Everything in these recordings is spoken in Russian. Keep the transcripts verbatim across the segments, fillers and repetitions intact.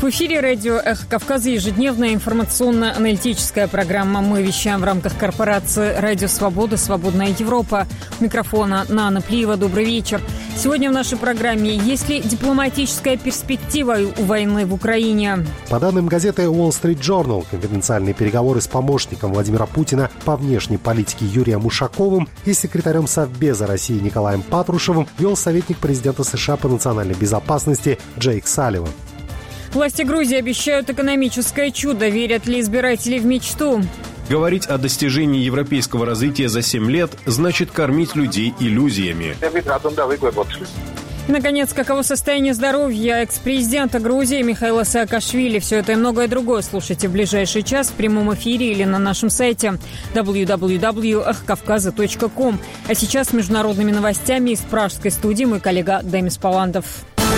В эфире радио «Эхо Кавказа» ежедневная информационно-аналитическая программа. Мы вещаем в рамках корпорации «Радио Свобода. Свободная Европа». У микрофона Нана Плиева. Добрый вечер. Сегодня в нашей программе: есть ли дипломатическая перспектива у войны в Украине? По данным газеты Wall Street Journal, конфиденциальные переговоры с помощником Владимира Путина по внешней политике Юрием Ушаковым и секретарем Совбеза России Николаем Патрушевым вел советник президента США по национальной безопасности Джейк Салливан. Власти Грузии обещают экономическое чудо. Верят ли избиратели в мечту? Говорить о достижении европейского развития за семь лет значит кормить людей иллюзиями. И, наконец, каково состояние здоровья экс-президента Грузии Михаила Саакашвили? Все это и многое другое слушайте в ближайший час в прямом эфире или на нашем сайте дабл ю дабл ю дабл ю точка эхо кавказа точка ком. А сейчас с международными новостями из пражской студии мой коллега Демис Паландов.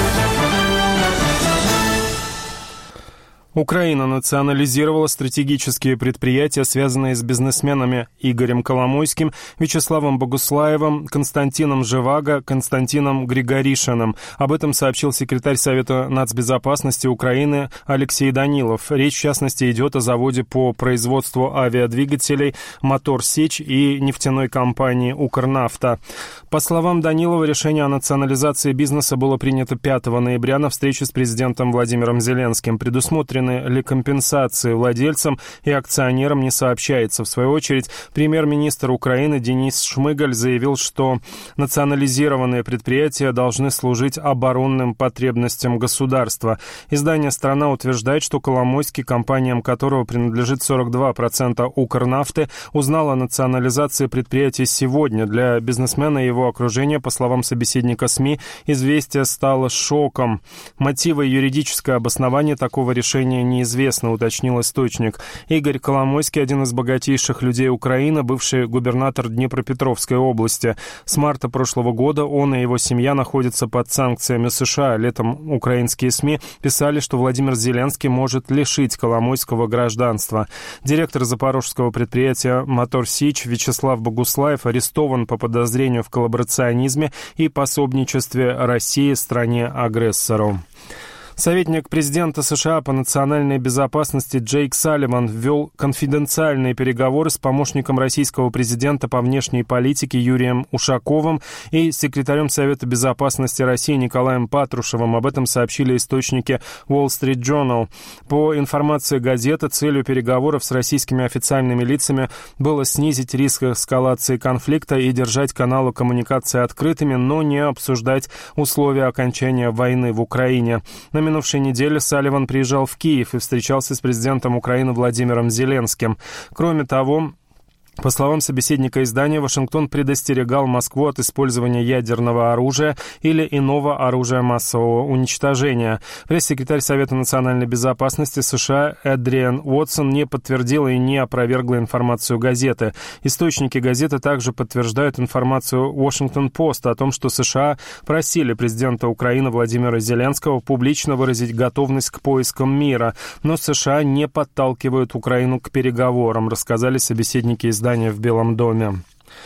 Украина национализировала стратегические предприятия, связанные с бизнесменами Игорем Коломойским, Вячеславом Богуслаевым, Константином Живаго, Константином Григоришиным. Об этом сообщил секретарь Совета нацбезопасности Украины Алексей Данилов. Речь, в частности, идет о заводе по производству авиадвигателей «Мотор Сечь» и нефтяной компании «Укрнафта». По словам Данилова, решение о национализации бизнеса было принято пятого ноября на встрече с президентом Владимиром Зеленским. Предусмотрено ли компенсации владельцам и акционерам, не сообщается. В свою очередь, премьер-министр Украины Денис Шмыгаль заявил, что национализированные предприятия должны служить оборонным потребностям государства. Издание «Страна» утверждает, что Коломойский, компаниям которого принадлежит сорок два процента «Укрнафты», узнал о национализации предприятия сегодня. Для бизнесмена и его окружения, по словам собеседника СМИ, известие стало шоком. Мотивы и юридическое обоснование такого решения неизвестно, уточнил источник. Игорь Коломойский — один из богатейших людей Украины, бывший губернатор Днепропетровской области. С марта прошлого года он и его семья находятся под санкциями США. Летом украинские СМИ писали, что Владимир Зеленский может лишить Коломойского гражданства. Директор запорожского предприятия «Мотор Сечь» Вячеслав Богуслаев арестован по подозрению в коллаборационизме и пособничестве России стране-агрессору. Советник президента США по национальной безопасности Джейк Салливан ввел конфиденциальные переговоры с помощником российского президента по внешней политике Юрием Ушаковым и секретарем Совета безопасности России Николаем Патрушевым. Об этом сообщили источники Wall Street Journal. По информации газеты, целью переговоров с российскими официальными лицами было снизить риск эскалации конфликта и держать каналы коммуникации открытыми, но не обсуждать условия окончания войны в Украине. На минувшей неделе Салливан приезжал в Киев и встречался с президентом Украины Владимиром Зеленским. Кроме того, по словам собеседника издания, Вашингтон предостерегал Москву от использования ядерного оружия или иного оружия массового уничтожения. Пресс-секретарь Совета национальной безопасности США Эдриан Уотсон не подтвердила и не опровергла информацию газеты. Источники газеты также подтверждают информацию Washington-Post о том, что США просили президента Украины Владимира Зеленского публично выразить готовность к поискам мира, но США не подталкивают Украину к переговорам, рассказали собеседники издания в Белом доме.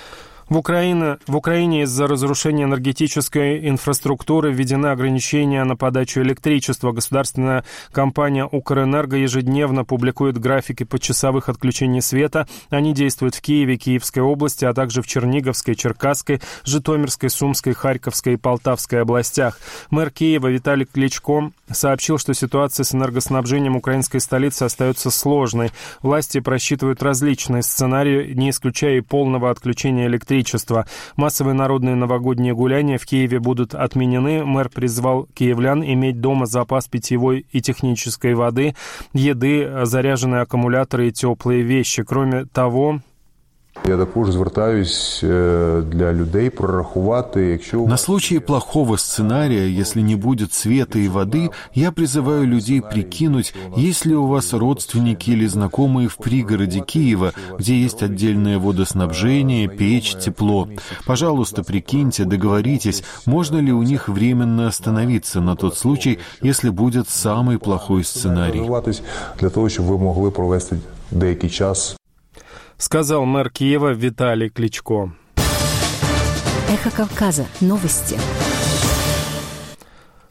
В Украине, в Украине из-за разрушения энергетической инфраструктуры введены ограничения на подачу электричества. Государственная компания «Укрэнерго» ежедневно публикует графики почасовых отключений света. Они действуют в Киеве, Киевской области, а также в Черниговской, Черкасской, Житомирской, Сумской, Харьковской и Полтавской областях. Мэр Киева Виталий Кличко сообщил, что ситуация с энергоснабжением украинской столицы остается сложной. Власти просчитывают различные сценарии, не исключая и полного отключения электричества. Массовые народные новогодние гуляния в Киеве будут отменены. Мэр призвал киевлян иметь дома запас питьевой и технической воды, еды, заряженные аккумуляторы и теплые вещи. Кроме того... Я також звертаюсь для людей прорахувати, якщо... На случай плохого сценария, если не будет света и воды, я призываю людей прикинуть, есть ли у вас родственники или знакомые в пригороде Киева, где есть отдельное водоснабжение, печь, тепло. Пожалуйста, прикиньте, договоритесь, можно ли у них временно остановиться на тот случай, если будет самый плохой сценарий. Для того, чтобы вы могли провести деякий час. Сказал мэр Киева Виталий Кличко. Эхо Кавказа. Новости.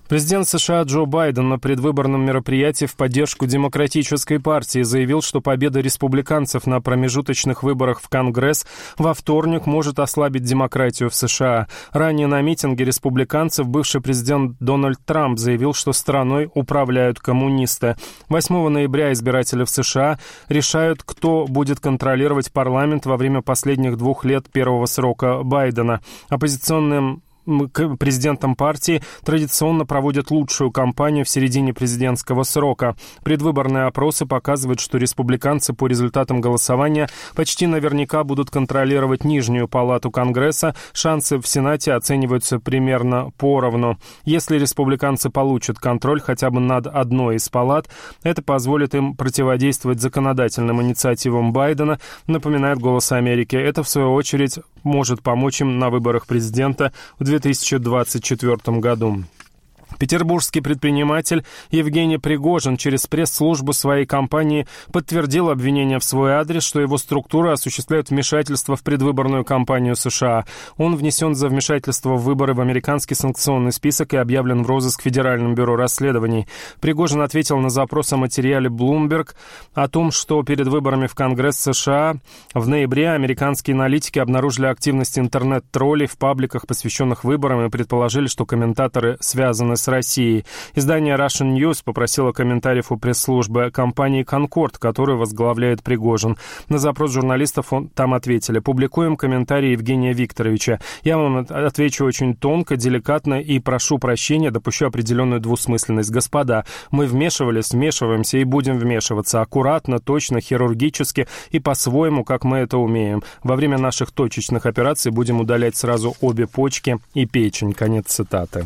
Президент США Джо Байден на предвыборном мероприятии в поддержку Демократической партии заявил, что победа республиканцев на промежуточных выборах в Конгресс во вторник может ослабить демократию в США. Ранее на митинге республиканцев бывший президент Дональд Трамп заявил, что страной управляют коммунисты. восьмого ноября избиратели в США решают, кто будет контролировать парламент во время последних двух лет первого срока Байдена. Оппозиционным президентом партии традиционно проводят лучшую кампанию в середине президентского срока. Предвыборные опросы показывают, что республиканцы по результатам голосования почти наверняка будут контролировать нижнюю палату Конгресса. Шансы в Сенате оцениваются примерно поровну. Если республиканцы получат контроль хотя бы над одной из палат, это позволит им противодействовать законодательным инициативам Байдена, напоминает «Голос Америки». Это, в свою очередь, может помочь им на выборах президента в две тысячи двадцать четвёртом году. Петербургский предприниматель Евгений Пригожин через пресс-службу своей компании подтвердил обвинение в свой адрес, что его структура осуществляет вмешательство в предвыборную кампанию США. Он внесен за вмешательство в выборы в американский санкционный список и объявлен в розыск Федеральным бюро расследований. Пригожин ответил на запрос о материале Bloomberg о том, что перед выборами в Конгресс США в ноябре американские аналитики обнаружили активность интернет-троллей в пабликах, посвященных выборам, и предположили, что комментаторы связаны с России. Издание Russian News попросило комментариев у пресс-службы компании «Конкорд», которую возглавляет Пригожин. На запрос журналистов он, там ответили: «Публикуем комментарии Евгения Викторовича. Я вам отвечу очень тонко, деликатно и прошу прощения, допущу определенную двусмысленность. Господа, мы вмешивались, вмешиваемся и будем вмешиваться аккуратно, точно, хирургически и по-своему, как мы это умеем. Во время наших точечных операций будем удалять сразу обе почки и печень». Конец цитаты.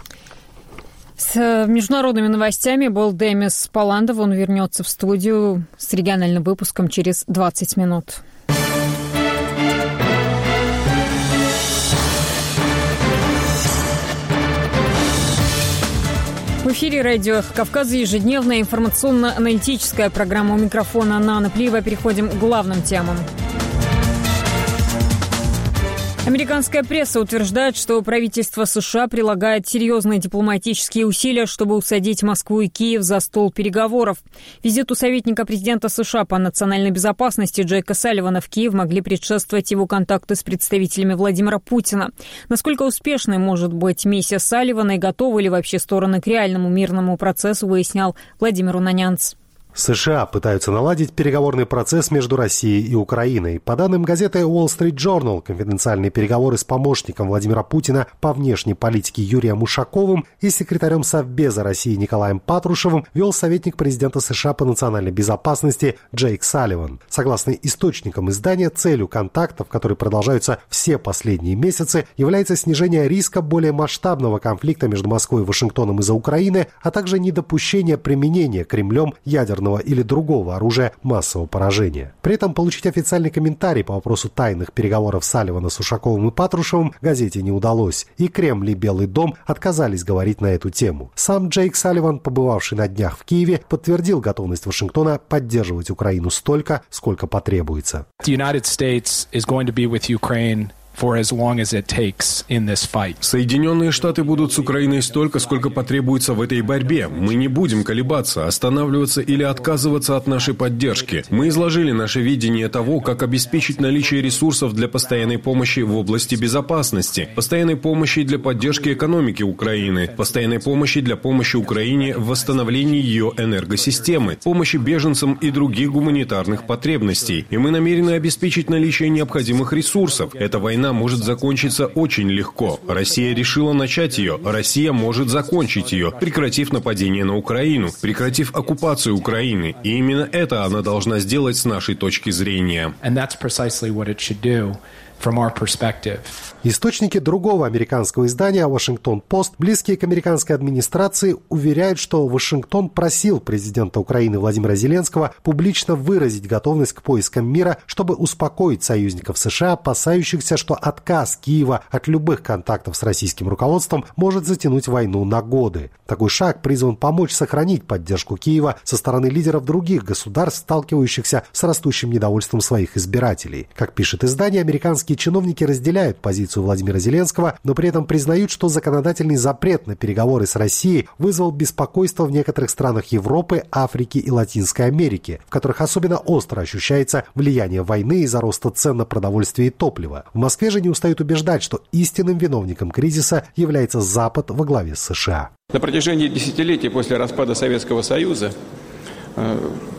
С международными новостями был Демис Паландов. Он вернется в студию с региональным выпуском через двадцать минут. В эфире радио «Эхо Кавказа» ежедневная информационно-аналитическая программа. У микрофона Нана Плиева. Переходим к главным темам. Американская пресса утверждает, что правительство США прилагает серьезные дипломатические усилия, чтобы усадить Москву и Киев за стол переговоров. Визиту советника президента США по национальной безопасности Джейка Салливана в Киев могли предшествовать его контакты с представителями Владимира Путина. Насколько успешной может быть миссия Салливана и готовы ли вообще стороны к реальному мирному процессу, выяснял Владимир Унанянц. США пытаются наладить переговорный процесс между Россией и Украиной. По данным газеты Wall Street Journal, конфиденциальные переговоры с помощником Владимира Путина по внешней политике Юрием Ушаковым и секретарем Совбеза России Николаем Патрушевым вел советник президента США по национальной безопасности Джейк Салливан. Согласно источникам издания, целью контактов, которые продолжаются все последние месяцы, является снижение риска более масштабного конфликта между Москвой и Вашингтоном из-за Украины, а также недопущение применения Кремлем ядерного или другого оружия массового поражения. При этом получить официальный комментарий по вопросу тайных переговоров Салливана с Ушаковым и Патрушевым газете не удалось, и Кремль и Белый дом отказались говорить на эту тему. Сам Джейк Салливан, побывавший на днях в Киеве, подтвердил готовность Вашингтона поддерживать Украину столько, сколько потребуется. Соединенные Штаты будут с Украиной столько, сколько потребуется в этой борьбе. Мы не будем колебаться, останавливаться или отказываться от нашей поддержки. Мы изложили наше видение того, как обеспечить наличие ресурсов для постоянной помощи в области безопасности, постоянной помощи для поддержки экономики Украины, постоянной помощи для помощи Украине в восстановлении ее энергосистемы, помощи беженцам и других гуманитарных потребностей. И мы намерены обеспечить наличие необходимых ресурсов. Эта война может закончиться очень легко. Россия решила начать ее. Россия может закончить ее, прекратив нападение на Украину, прекратив оккупацию Украины. И именно это она должна сделать с нашей точки зрения. Источники другого американского издания «Вашингтон-Пост», близкие к американской администрации, уверяют, что Вашингтон просил президента Украины Владимира Зеленского публично выразить готовность к поискам мира, чтобы успокоить союзников США, опасающихся, что отказ Киева от любых контактов с российским руководством может затянуть войну на годы. Такой шаг призван помочь сохранить поддержку Киева со стороны лидеров других государств, сталкивающихся с растущим недовольством своих избирателей. Как пишет издание, американские кремлевские чиновники разделяют позицию Владимира Зеленского, но при этом признают, что законодательный запрет на переговоры с Россией вызвал беспокойство в некоторых странах Европы, Африки и Латинской Америки, в которых особенно остро ощущается влияние войны из-за роста цен на продовольствие и топливо. В Москве же не устают убеждать, что истинным виновником кризиса является Запад во главе с США. На протяжении десятилетий после распада Советского Союза э,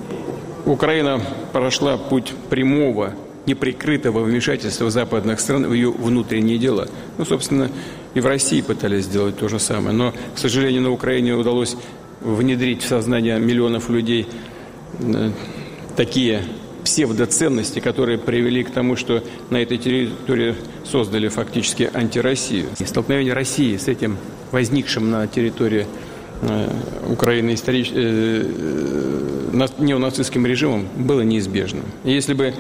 Украина прошла путь прямого, неприкрытого вмешательства западных стран в ее внутренние дела. Ну, собственно, и в России пытались сделать то же самое. Но, к сожалению, на Украине удалось внедрить в сознание миллионов людей э, такие псевдоценности, которые привели к тому, что на этой территории создали фактически антироссию. И столкновение России с этим возникшим на территории э, Украины историч... э, э, неонацистским режимом было неизбежным. И если бы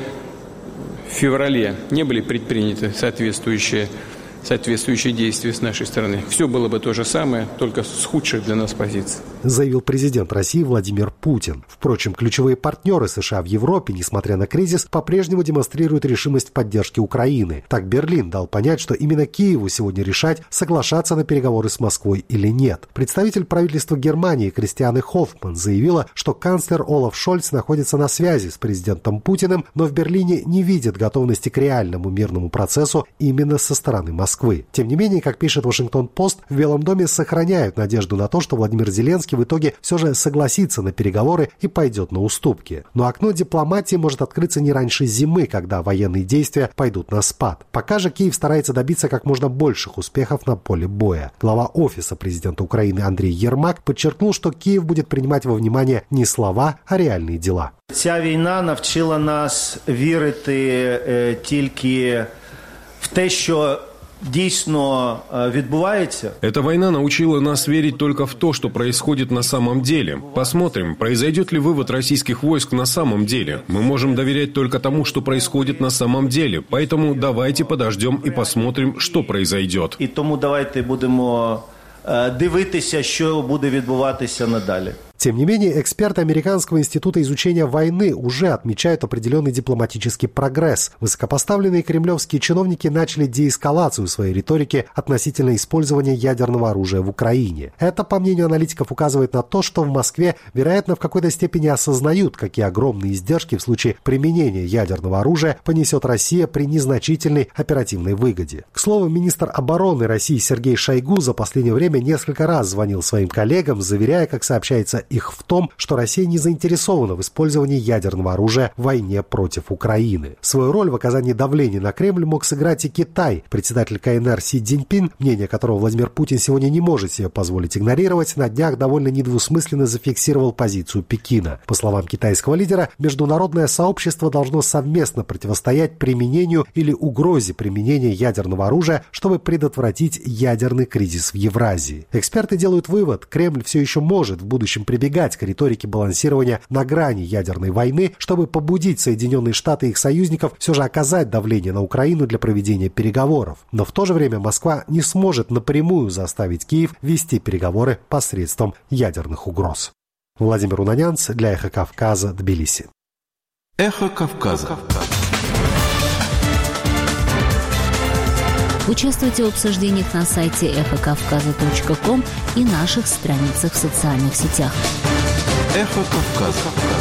в феврале не были предприняты соответствующие соответствующие действия с нашей стороны, все было бы то же самое, только с худших для нас позиций. Заявил президент России Владимир Путин. Впрочем, ключевые партнеры США в Европе, несмотря на кризис, по-прежнему демонстрируют решимость в поддержке Украины. Так Берлин дал понять, что именно Киеву сегодня решать, соглашаться на переговоры с Москвой или нет. Представитель правительства Германии Кристиане Хоффман заявила, что канцлер Олаф Шольц находится на связи с президентом Путиным, но в Берлине не видит готовности к реальному мирному процессу именно со стороны Москвы. Москвы. Тем не менее, как пишет Вашингтон-Пост, в Белом доме сохраняют надежду на то, что Владимир Зеленский в итоге все же согласится на переговоры и пойдет на уступки. Но окно дипломатии может открыться не раньше зимы, когда военные действия пойдут на спад. Пока же Киев старается добиться как можно больших успехов на поле боя. Глава офиса президента Украины Андрей Ермак подчеркнул, что Киев будет принимать во внимание не слова, а реальные дела. Ця війна навчила нас вірити е, тільки в те, що дійсно відбувається. Эта война научила нас верить только в то, что происходит на самом деле. Посмотрим, произойдет ли вывод российских войск на самом деле. Мы можем доверять только тому, что происходит на самом деле. Поэтому давайте подождем и посмотрим, что произойдет. І тому давайте будемо дивитися, що буде відбуватися надалі. Тем не менее, эксперты Американского института изучения войны уже отмечают определенный дипломатический прогресс. Высокопоставленные кремлевские чиновники начали деэскалацию своей риторики относительно использования ядерного оружия в Украине. Это, по мнению аналитиков, указывает на то, что в Москве, вероятно, в какой-то степени осознают, какие огромные издержки в случае применения ядерного оружия понесет Россия при незначительной оперативной выгоде. К слову, министр обороны России Сергей Шойгу за последнее время несколько раз звонил своим коллегам, заверяя, как сообщается, их в том, что Россия не заинтересована в использовании ядерного оружия в войне против Украины. Свою роль в оказании давления на Кремль мог сыграть и Китай. Председатель ка эн эр Си Цзиньпин, мнение которого Владимир Путин сегодня не может себе позволить игнорировать, на днях довольно недвусмысленно зафиксировал позицию Пекина. По словам китайского лидера, международное сообщество должно совместно противостоять применению или угрозе применения ядерного оружия, чтобы предотвратить ядерный кризис в Евразии. Эксперты делают вывод, Кремль все еще может в будущем прибегать к риторике балансирования на грани ядерной войны, чтобы побудить Соединенные Штаты и их союзников все же оказать давление на Украину для проведения переговоров. Но в то же время Москва не сможет напрямую заставить Киев вести переговоры посредством ядерных угроз. Владимир Унанянц для «Эхо Кавказа», Тбилиси. «Эхо Кавказа». Участвуйте в обсуждениях на сайте эхо кавказа точка ком и наших страницах в социальных сетях. «Эхо Кавказа».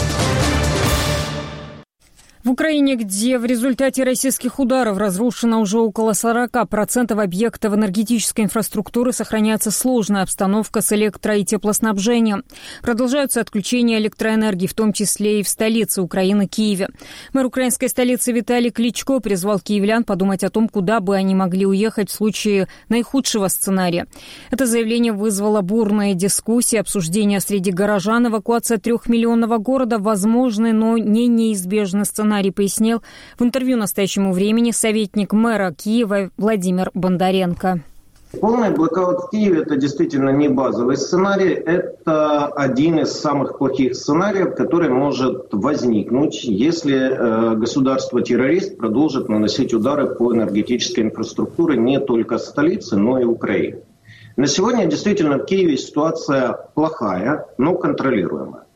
В Украине, где в результате российских ударов разрушено уже около сорок процентов объектов энергетической инфраструктуры, сохраняется сложная обстановка с электро- и теплоснабжением. Продолжаются отключения электроэнергии, в том числе и в столице Украины, Киеве. Мэр украинской столицы Виталий Кличко призвал киевлян подумать о том, куда бы они могли уехать в случае наихудшего сценария. Это заявление вызвало бурные дискуссии, обсуждения среди горожан. Эвакуация трехмиллионного города возможный, но не неизбежный сценарий, пояснил в интервью «Настоящему времени» советник мэра Киева Владимир Бондаренко. Полный блокаут в Киеве – это действительно не базовый сценарий, это один из самых плохих сценариев, который может возникнуть, если э, государство-террорист продолжит наносить удары по энергетической инфраструктуре не только столицы, но и Украины. На сегодня действительно в Киеве ситуация плохая, но контролируемая. В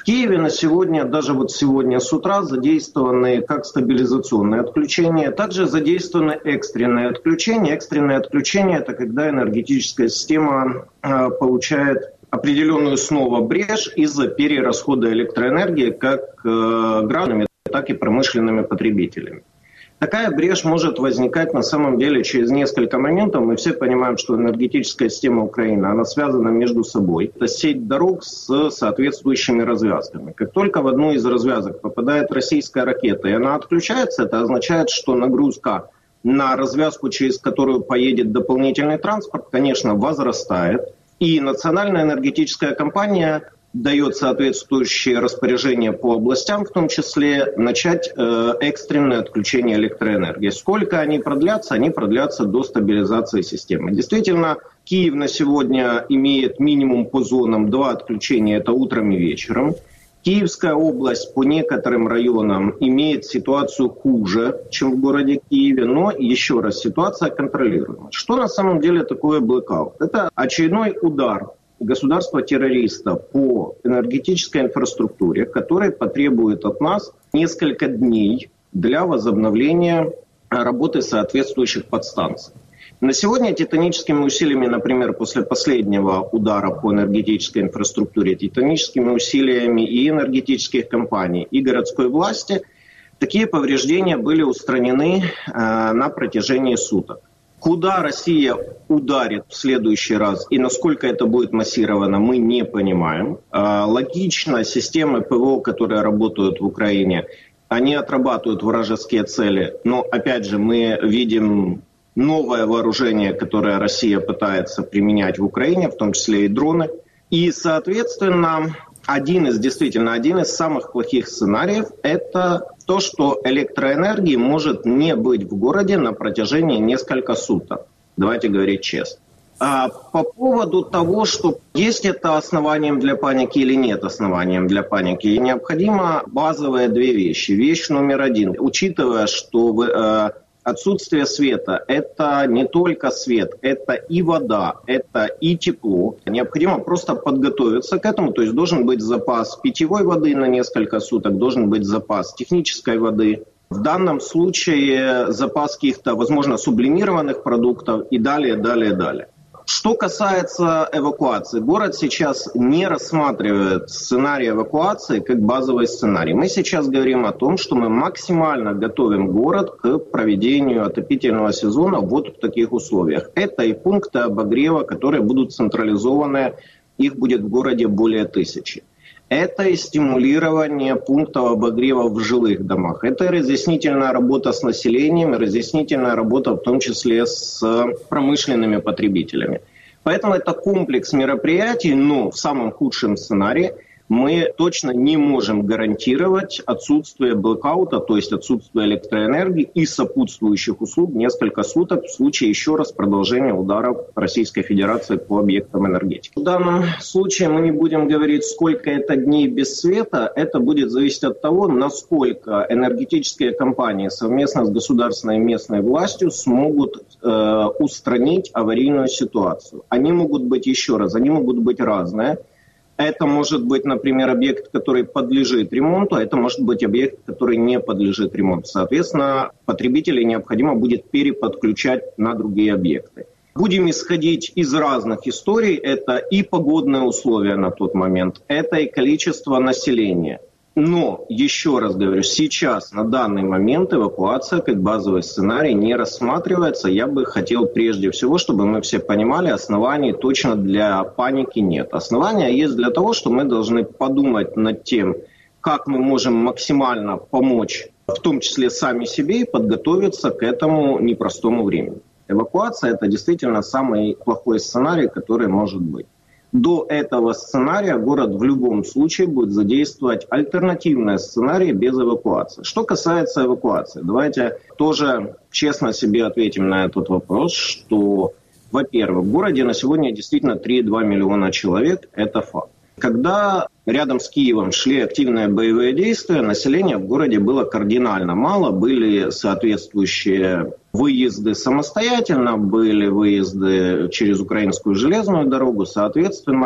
Киеве на сегодня, даже вот сегодня с утра, задействованы как стабилизационные отключения, также задействованы экстренные отключения. Экстренные отключения – это когда энергетическая система э, получает определенную снова брешь из-за перерасхода электроэнергии как э, гражданами, так и промышленными потребителями. Такая брешь может возникать на самом деле через несколько моментов. Мы все понимаем, что энергетическая система Украины, она связана между собой. Это сеть дорог с соответствующими развязками. Как только в одну из развязок попадает российская ракета, и она отключается, это означает, что нагрузка на развязку, через которую поедет дополнительный транспорт, конечно, возрастает. И национальная энергетическая компания дает соответствующие распоряжения по областям, в том числе начать э, экстренное отключение электроэнергии. Сколько они продлятся? Они продлятся до стабилизации системы. Действительно, Киев на сегодня имеет минимум по зонам два отключения, это утром и вечером. Киевская область по некоторым районам имеет ситуацию хуже, чем в городе Киеве, но еще раз, ситуация контролируема. Что на самом деле такое блэкаут? Это очередной удар государства-террориста по энергетической инфраструктуре, который потребует от нас несколько дней для возобновления работы соответствующих подстанций. На сегодня титаническими усилиями, например, после последнего удара по энергетической инфраструктуре, титаническими усилиями и энергетических компаний, и городской власти, такие повреждения были устранены э, на протяжении суток. Куда Россия ударит в следующий раз и насколько это будет массировано, мы не понимаем. Логично, системы ПВО, которые работают в Украине, они отрабатывают вражеские цели. Но, опять же, мы видим новое вооружение, которое Россия пытается применять в Украине, в том числе и дроны. И, соответственно, один из, действительно, один из самых плохих сценариев – это то, что электроэнергии может не быть в городе на протяжении нескольких суток. Давайте говорить честно. А по поводу того, что есть это основанием для паники или нет основанием для паники, необходимо базовые две вещи. Вещь номер один. Учитывая, что вы, э, отсутствие света – это не только свет, это и вода, это и тепло. Необходимо просто подготовиться к этому, то есть должен быть запас питьевой воды на несколько суток, должен быть запас технической воды. В данном случае запас каких-то, возможно, сублимированных продуктов и далее, далее, далее. Что касается эвакуации, город сейчас не рассматривает сценарий эвакуации как базовый сценарий. Мы сейчас говорим о том, что мы максимально готовим город к проведению отопительного сезона вот в таких условиях. Это и пункты обогрева, которые будут централизованы, их будет в городе более тысячи. Это и стимулирование пунктов обогрева в жилых домах. Это и разъяснительная работа с населением, и разъяснительная работа в том числе с промышленными потребителями. Поэтому это комплекс мероприятий, но в самом худшем сценарии мы точно не можем гарантировать отсутствие блэкаута, то есть отсутствие электроэнергии и сопутствующих услуг несколько суток в случае еще раз продолжения ударов Российской Федерации по объектам энергетики. В данном случае мы не будем говорить, сколько это дней без света. Это будет зависеть от того, насколько энергетические компании совместно с государственной и местной властью смогут э, устранить аварийную ситуацию. Они могут быть, еще раз, они могут быть разные. Это может быть, например, объект, который подлежит ремонту, а это может быть объект, который не подлежит ремонту. Соответственно, потребителей необходимо будет переподключать на другие объекты. Будем исходить из разных историй. Это и погодные условия на тот момент, это и количество населения. Но, еще раз говорю, сейчас, на данный момент, эвакуация как базовый сценарий не рассматривается. Я бы хотел прежде всего, чтобы мы все понимали, оснований точно для паники нет. Основания есть для того, что мы должны подумать над тем, как мы можем максимально помочь, в том числе сами себе, и подготовиться к этому непростому времени. Эвакуация – это действительно самый плохой сценарий, который может быть. До этого сценария город в любом случае будет задействовать альтернативные сценарии без эвакуации. Что касается эвакуации, давайте тоже честно себе ответим на этот вопрос, что, во-первых, в городе на сегодня действительно три и два миллиона человек, это факт. Когда рядом с Киевом шли активные боевые действия, населения в городе было кардинально мало, были соответствующие выезды самостоятельно, были выезды через украинскую железную дорогу, соответственно,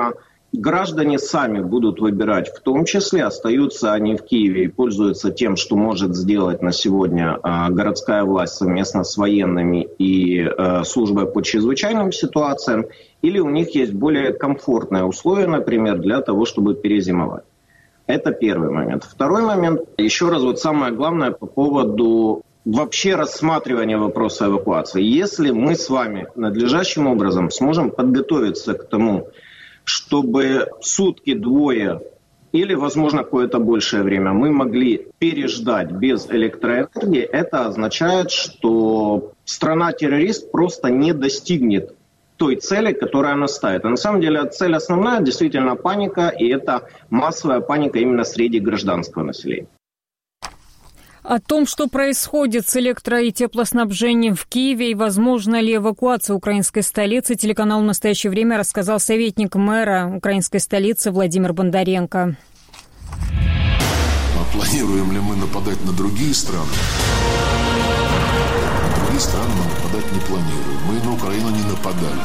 граждане сами будут выбирать, в том числе остаются они в Киеве и пользуются тем, что может сделать на сегодня городская власть совместно с военными и службой по чрезвычайным ситуациям, или у них есть более комфортные условия, например, для того, чтобы перезимовать. Это первый момент. Второй момент, еще раз, вот самое главное по поводу вообще рассматривания вопроса эвакуации. Если мы с вами надлежащим образом сможем подготовиться к тому, чтобы сутки, двое или, возможно, какое-то большее время мы могли переждать без электроэнергии, это означает, что страна-террорист просто не достигнет той цели, которую она ставит. А на самом деле цель основная действительно паника, и это массовая паника именно среди гражданского населения. О том, что происходит с электро- и теплоснабжением в Киеве и возможно ли эвакуация украинской столицы, телеканал «В настоящее время» рассказал советник мэра украинской столицы Владимир Бондаренко. А планируем ли мы нападать на другие страны? На другие страны мы нападать не планируем. Мы на Украину не нападали.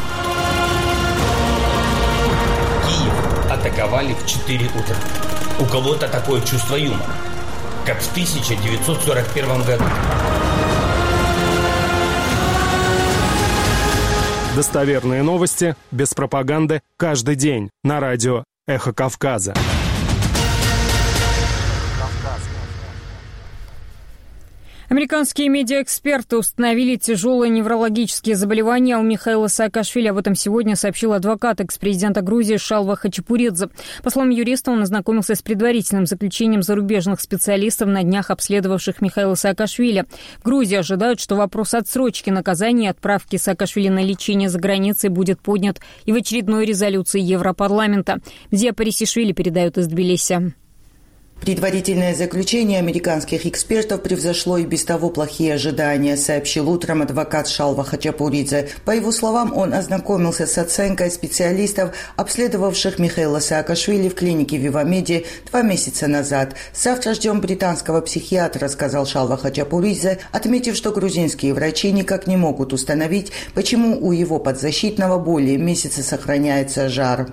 Киев атаковали в четыре утра. У кого-то такое чувство юмора, как в тысяча девятьсот сорок первом году. Достоверные новости, без пропаганды, каждый день на радио «Эхо Кавказа». Американские медиаэксперты установили тяжелые неврологические заболевания у Михаила Саакашвили. Об этом сегодня сообщил адвокат экс-президента Грузии Шалва Хачапуридзе. По словам юриста, он ознакомился с предварительным заключением зарубежных специалистов, на днях обследовавших Михаила Саакашвили. В Грузии ожидают, что вопрос отсрочки наказания и отправки Саакашвили на лечение за границей будет поднят и в очередной резолюции Европарламента. Зия Парисишвили передает из Тбилиси. Предварительное заключение американских экспертов превзошло и без того плохие ожидания, сообщил утром адвокат Шалва Хачапуридзе. По его словам, он ознакомился с оценкой специалистов, обследовавших Михаила Саакашвили в клинике Вивамеди два месяца назад. Завтра ждем британского психиатра, сказал Шалва Хачапуридзе, отметив, что грузинские врачи никак не могут установить, почему у его подзащитного более месяца сохраняется жар.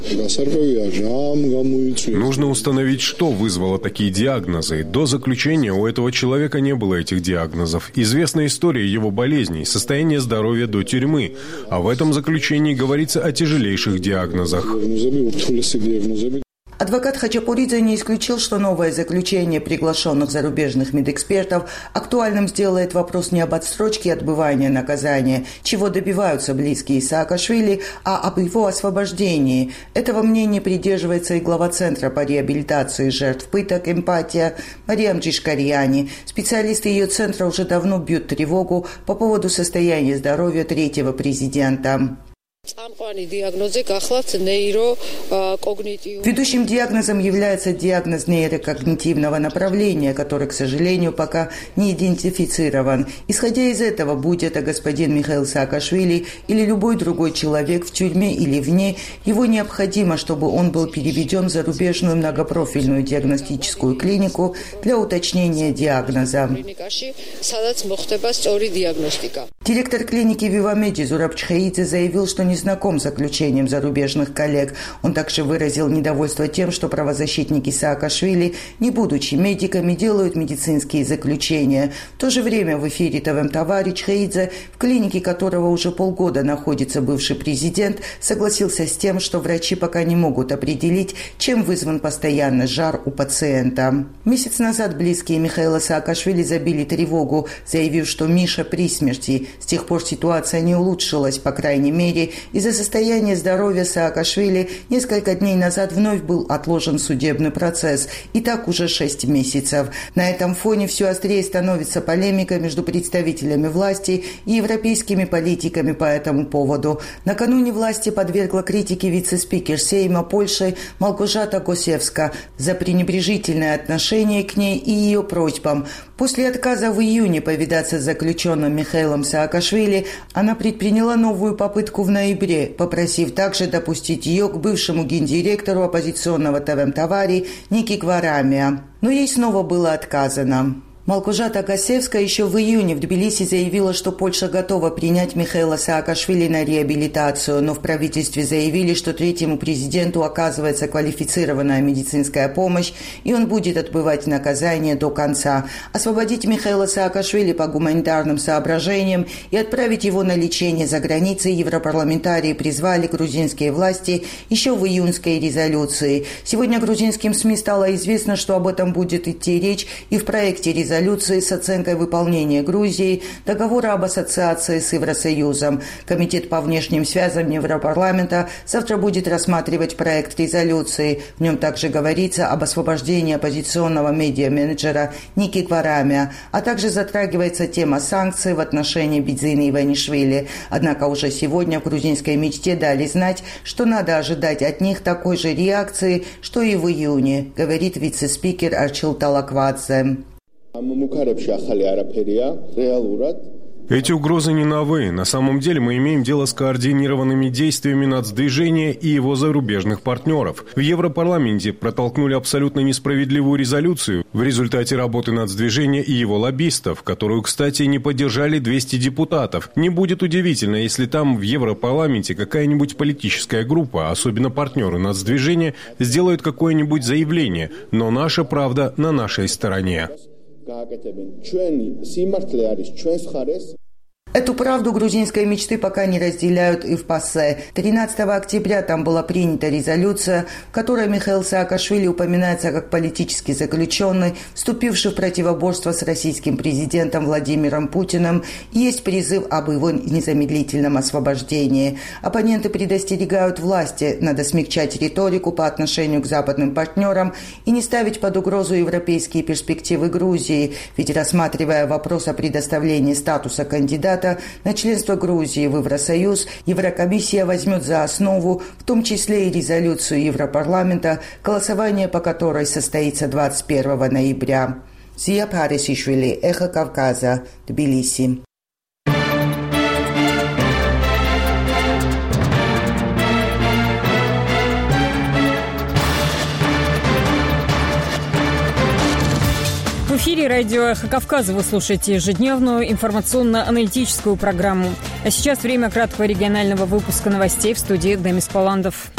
Нужно установить, что вызвало такие диагнозы. До заключения у этого человека не было этих диагнозов. Известна история его болезней, состояние здоровья до тюрьмы. А в этом заключении говорится о тяжелейших диагнозах. Адвокат Хачапуридзе не исключил, что новое заключение приглашенных зарубежных медэкспертов актуальным сделает вопрос не об отсрочке отбывания наказания, чего добиваются близкие Саакашвили, а об его освобождении. Этого мнения придерживается и глава Центра по реабилитации жертв пыток «Эмпатия» Мариам Джишкарьяни. Специалисты ее центра уже давно бьют тревогу по поводу состояния здоровья третьего президента. Ведущим диагнозом является диагноз нейрокогнитивного направления, который, к сожалению, пока не идентифицирован. Исходя из этого, будь это господин Михаил Саакашвили или любой другой человек в тюрьме или вне, его необходимо, чтобы он был переведен в зарубежную многопрофильную диагностическую клинику для уточнения диагноза. Директор клиники Вивамеди Зураб Чхаидзе заявил, что не знаком с заключением зарубежных коллег. Он также выразил недовольство тем, что правозащитники Саакашвили, не будучи медиками, делают медицинские заключения. В то же время в эфире ТВМ Тавари Чхаидзе, в клинике которого уже полгода находится бывший президент, согласился с тем, что врачи пока не могут определить, чем вызван постоянный жар у пациента. Месяц назад близкие Михаила Саакашвили забили тревогу, заявив, что Миша при смерти. С тех пор ситуация не улучшилась, по крайней мере, из-за состояния здоровья Саакашвили несколько дней назад вновь был отложен судебный процесс, и так уже шесть месяцев. На этом фоне все острее становится полемика между представителями власти и европейскими политиками по этому поводу. Накануне власти подвергла критике вице-спикер Сейма Польши Малгожата Госевска за пренебрежительное отношение к ней и ее просьбам. После отказа в июне повидаться с заключенным Михаилом Саакашвили, она предприняла новую попытку в ноябре, попросив также допустить ее к бывшему гендиректору оппозиционного ТВМ Тавари Ники Гварамия. Но ей снова было отказано. Малгожата Гасевская еще в июне в Тбилиси заявила, что Польша готова принять Михаила Саакашвили на реабилитацию, но в правительстве заявили, что третьему президенту оказывается квалифицированная медицинская помощь, и он будет отбывать наказание до конца. Освободить Михаила Саакашвили по гуманитарным соображениям и отправить его на лечение за границей европарламентарии призвали грузинские власти еще в июньской резолюции. Сегодня грузинским СМИ стало известно, что об этом будет идти речь и в проекте резолюции с оценкой выполнения Грузии договора об ассоциации с Евросоюзом. Комитет по внешним связям Европарламента завтра будет рассматривать проект резолюции. В нем также говорится об освобождении оппозиционного медиа-менеджера Ники Кварамя, а также затрагивается тема санкций в отношении Бидзины Иванишвили. Однако уже сегодня в грузинской мечте дали знать, что надо ожидать от них такой же реакции, что и в июне, говорит вице-спикер Арчил Талаквадзе. Эти угрозы не новые. На самом деле мы имеем дело с координированными действиями нацдвижения и его зарубежных партнеров. В Европарламенте протолкнули абсолютно несправедливую резолюцию в результате работы нацдвижения и его лоббистов, которую, кстати, не поддержали двести депутатов. Не будет удивительно, если там в Европарламенте какая-нибудь политическая группа, особенно партнеры нацдвижения, сделают какое-нибудь заявление, но наша правда на нашей стороне. Эту правду грузинской мечты пока не разделяют и в ПАСЕ. тринадцатого октября там была принята резолюция, в которой Михаил Саакашвили упоминается как политический заключенный, вступивший в противоборство с российским президентом Владимиром Путиным, и есть призыв об его незамедлительном освобождении. Оппоненты предостерегают власти, надо смягчать риторику по отношению к западным партнерам и не ставить под угрозу европейские перспективы Грузии, ведь рассматривая вопрос о предоставлении статуса кандидата на членство Грузии в Евросоюз, Еврокомиссия возьмет за основу, в том числе и резолюцию Европарламента, голосование по которой состоится двадцать первого ноября. Зия Парисишвили, Эхо Кавказа, Тбилиси. В эфире радио «Эхо Кавказа» вы слушаете ежедневную информационно-аналитическую программу. А сейчас время краткого регионального выпуска новостей в студии Демис Паландов.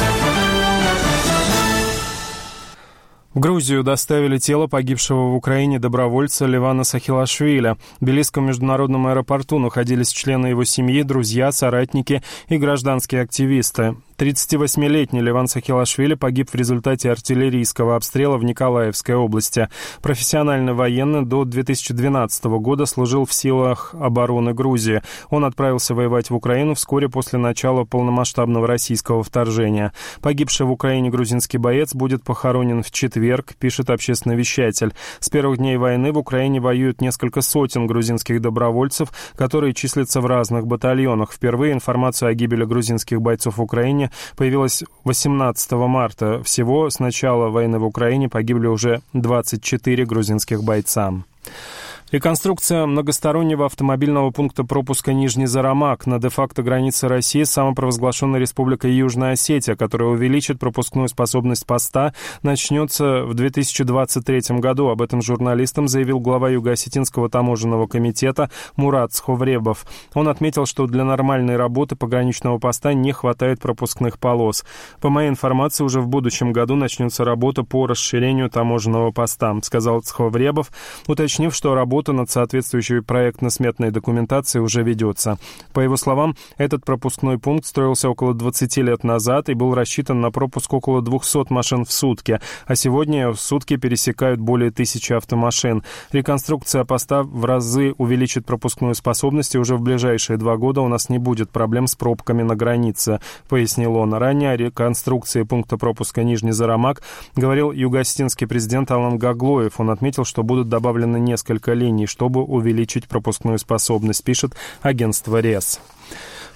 В Грузию доставили тело погибшего в Украине добровольца Левана Сахилашвили. В Тбилисском международном аэропорту находились члены его семьи, друзья, соратники и гражданские активисты. тридцативосьмилетний Леван Сахилашвили погиб в результате артиллерийского обстрела в Николаевской области. Профессиональный военный до две тысячи двенадцатого года служил в силах обороны Грузии. Он отправился воевать в Украину вскоре после начала полномасштабного российского вторжения. Погибший в Украине грузинский боец будет похоронен в четверг, пишет общественный вещатель. С первых дней войны в Украине воюют несколько сотен грузинских добровольцев, которые числятся в разных батальонах. Впервые информацию о гибели грузинских бойцов в Украине появилась восемнадцатого марта. Всего с начала войны в Украине погибли уже двадцать четыре грузинских бойца. Реконструкция многостороннего автомобильного пункта пропуска Нижний Зарамак на де-факто границе России с самопровозглашенной республикой Южная Осетия, которая увеличит пропускную способность поста, начнется в две тысячи двадцать третьем году. Об этом журналистам заявил глава Юго-Осетинского таможенного комитета Мурат Сховребов. Он отметил, что для нормальной работы пограничного поста не хватает пропускных полос. По моей информации, уже в будущем году начнется работа по расширению таможенного поста, сказал Сховребов, уточнив, что работа Работа над соответствующей проектно-сметной документацией уже ведется. По его словам, этот пропускной пункт строился около двадцати лет назад и был рассчитан на пропуск около двухсот машин в сутки, а сегодня в сутки пересекают более тысячи автомашин. Реконструкция поста в разы увеличит пропускную способность, и уже в ближайшие два года у нас не будет проблем с пробками на границе, пояснил он. Ранее о реконструкции пункта пропуска Нижний Зарамак говорил юго-осетинский президент Алан Гаглоев. Он отметил, что будут добавлены несколько линий, чтобы увеличить пропускную способность, пишет агентство РЕС.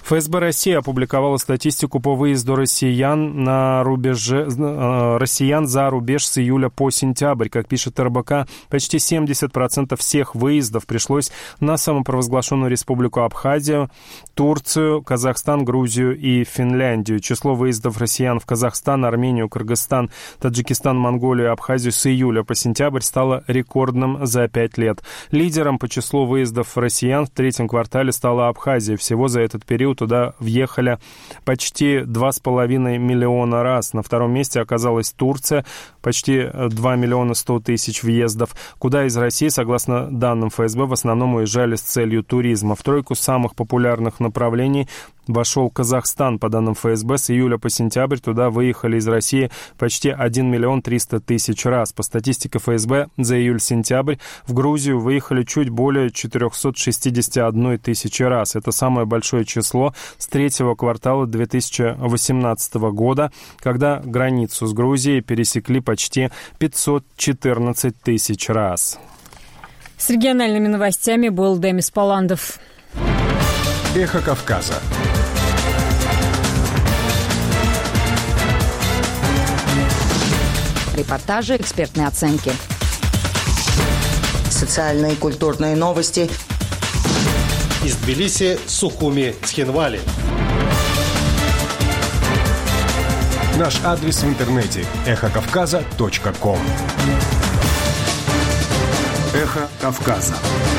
ФСБ России опубликовала статистику по выезду россиян, на рубеже, э, россиян за рубеж с июля по сентябрь. Как пишет эр бэ ка, почти семьдесят процентов всех выездов пришлось на самопровозглашенную республику Абхазию, Турцию, Казахстан, Грузию и Финляндию. Число выездов россиян в Казахстан, Армению, Кыргызстан, Таджикистан, Монголию и Абхазию с июля по сентябрь стало рекордным за пять лет. Лидером по числу выездов россиян в третьем квартале стала Абхазия. Всего за этот период туда въехали почти два с половиной миллиона раз. На втором месте оказалась Турция, почти два миллиона сто тысяч въездов, куда из России, согласно данным эф эс бэ, в основном уезжали с целью туризма. В тройку самых популярных направлений вошел Казахстан. По данным эф эс бэ, с июля по сентябрь туда выехали из России почти один миллион триста тысяч раз. По статистике эф эс бэ, за июль-сентябрь в Грузию выехали чуть более четыреста шестьдесят одна тысяча раз. Это самое большое число с третьего квартала две тысячи восемнадцатого года, когда границу с Грузией пересекли почти пятьсот четырнадцать тысяч раз. С региональными новостями был Демис Паландов. Эхо Кавказа. Репортажи, экспертные оценки. Социальные и культурные новости. Из Тбилиси, Сухуми, Цхинвали. Наш адрес в интернете – эхо кавказа точка ком. Эхо Кавказа.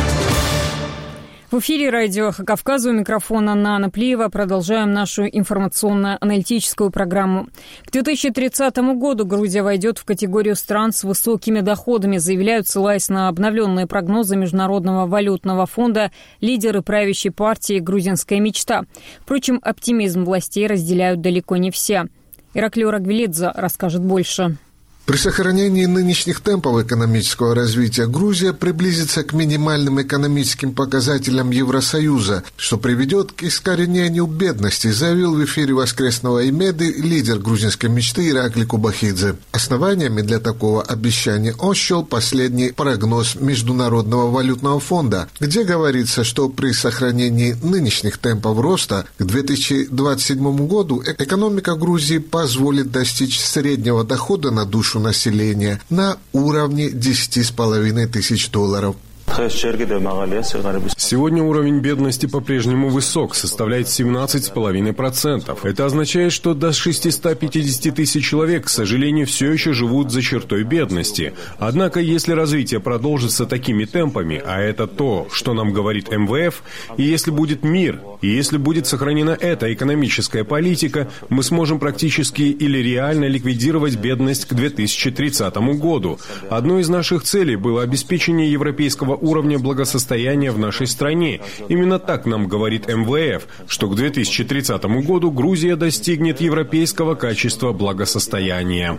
В эфире радио «Эхо Кавказа», у микрофона Нана Плиева. Продолжаем нашу информационно-аналитическую программу. К две тысячи тридцатому году Грузия войдет в категорию стран с высокими доходами, заявляют, ссылаясь на обновленные прогнозы Международного валютного фонда, лидеры правящей партии «Грузинская мечта». Впрочем, оптимизм властей разделяют далеко не все. Ираклио Рагвелидзе расскажет больше. При сохранении нынешних темпов экономического развития Грузия приблизится к минимальным экономическим показателям Евросоюза, что приведет к искоренению бедности, заявил в эфире воскресного Имеды лидер грузинской мечты Иракли Кобахидзе. Основаниями для такого обещания он счел последний прогноз Международного валютного фонда, где говорится, что при сохранении нынешних темпов роста к две тысячи двадцать седьмому году экономика Грузии позволит достичь среднего дохода на душу населения на уровне десять с половиной тысяч долларов. Сегодня уровень бедности по-прежнему высок, составляет семнадцать целых пять десятых процента. Это означает, что до шестисот пятидесяти тысяч человек, к сожалению, все еще живут за чертой бедности. Однако, если развитие продолжится такими темпами, а это то, что нам говорит эм вэ эф, и если будет мир, и если будет сохранена эта экономическая политика, мы сможем практически или реально ликвидировать бедность к две тысячи тридцатому году. Одной из наших целей было обеспечение европейского уровня благосостояния в нашей стране. Именно так нам говорит эм вэ эф, что к две тысячи тридцатому году Грузия достигнет европейского качества благосостояния.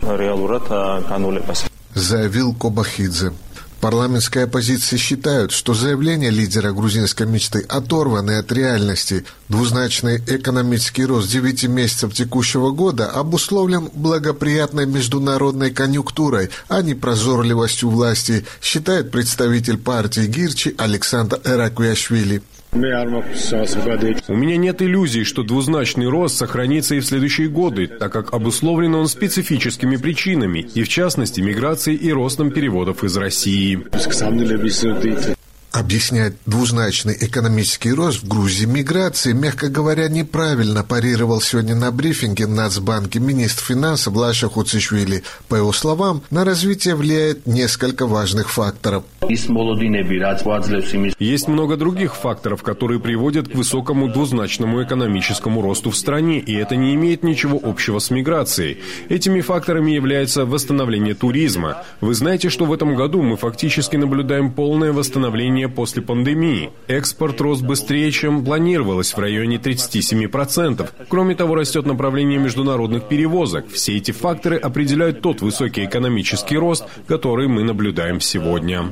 Заявил Кобахидзе. Парламентская оппозиция считают, что заявление лидера грузинской мечты оторваны от реальности. Двузначный экономический рост девяти месяцев текущего года обусловлен благоприятной международной конъюнктурой, а не прозорливостью власти, считает представитель партии Гирчи Александр Эраквиашвили. У меня нет иллюзий, что двузначный рост сохранится и в следующие годы, так как обусловлен он специфическими причинами, и в частности миграцией и ростом переводов из России. Объяснять двузначный экономический рост в Грузии миграции, мягко говоря, неправильно, парировал сегодня на брифинге в Нацбанке министр финансов Лаша Хуцишвили. По его словам, на развитие влияет несколько важных факторов. Есть много других факторов, которые приводят к высокому двузначному экономическому росту в стране, и это не имеет ничего общего с миграцией. Этими факторами является восстановление туризма. Вы знаете, что в этом году мы фактически наблюдаем полное восстановление после пандемии. Экспорт рос быстрее, чем планировалось, в районе тридцати семи процентов. Кроме того, растет направление международных перевозок. Все эти факторы определяют тот высокий экономический рост, который мы наблюдаем сегодня.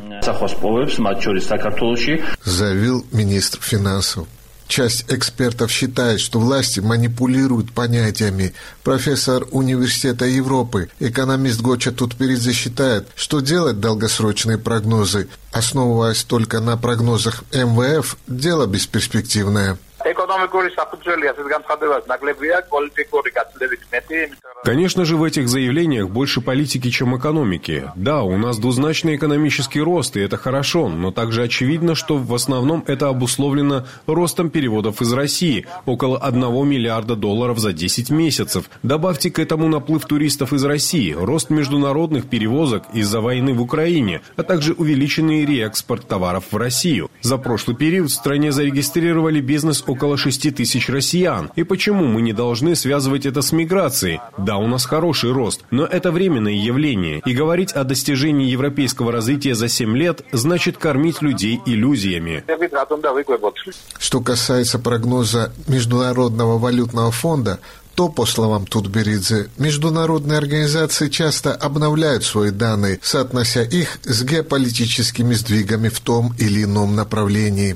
Заявил министр финансов. Часть экспертов считает, что власти манипулируют понятиями. Профессор Университета Европы, экономист Гоча Тутперидзе считает, что делать долгосрочные прогнозы, основываясь только на прогнозах эм вэ эф, дело бесперспективное. Конечно же, в этих заявлениях больше политики, чем экономики. Да, у нас двузначный экономический рост, и это хорошо, но также очевидно, что в основном это обусловлено ростом переводов из России, около одного миллиарда долларов за десять месяцев. Добавьте к этому наплыв туристов из России, рост международных перевозок из-за войны в Украине, а также увеличенный реэкспорт товаров в Россию. За прошлый период в стране зарегистрировали бизнес около шести тысяч россиян. И почему мы не должны связывать это с миграцией? Да, у нас хороший рост, но это временное явление. И говорить о достижении европейского развития за семь лет значит кормить людей иллюзиями. Что касается прогноза Международного валютного фонда, то, по словам Тутберидзе, международные организации часто обновляют свои данные, соотнося их с геополитическими сдвигами в том или ином направлении.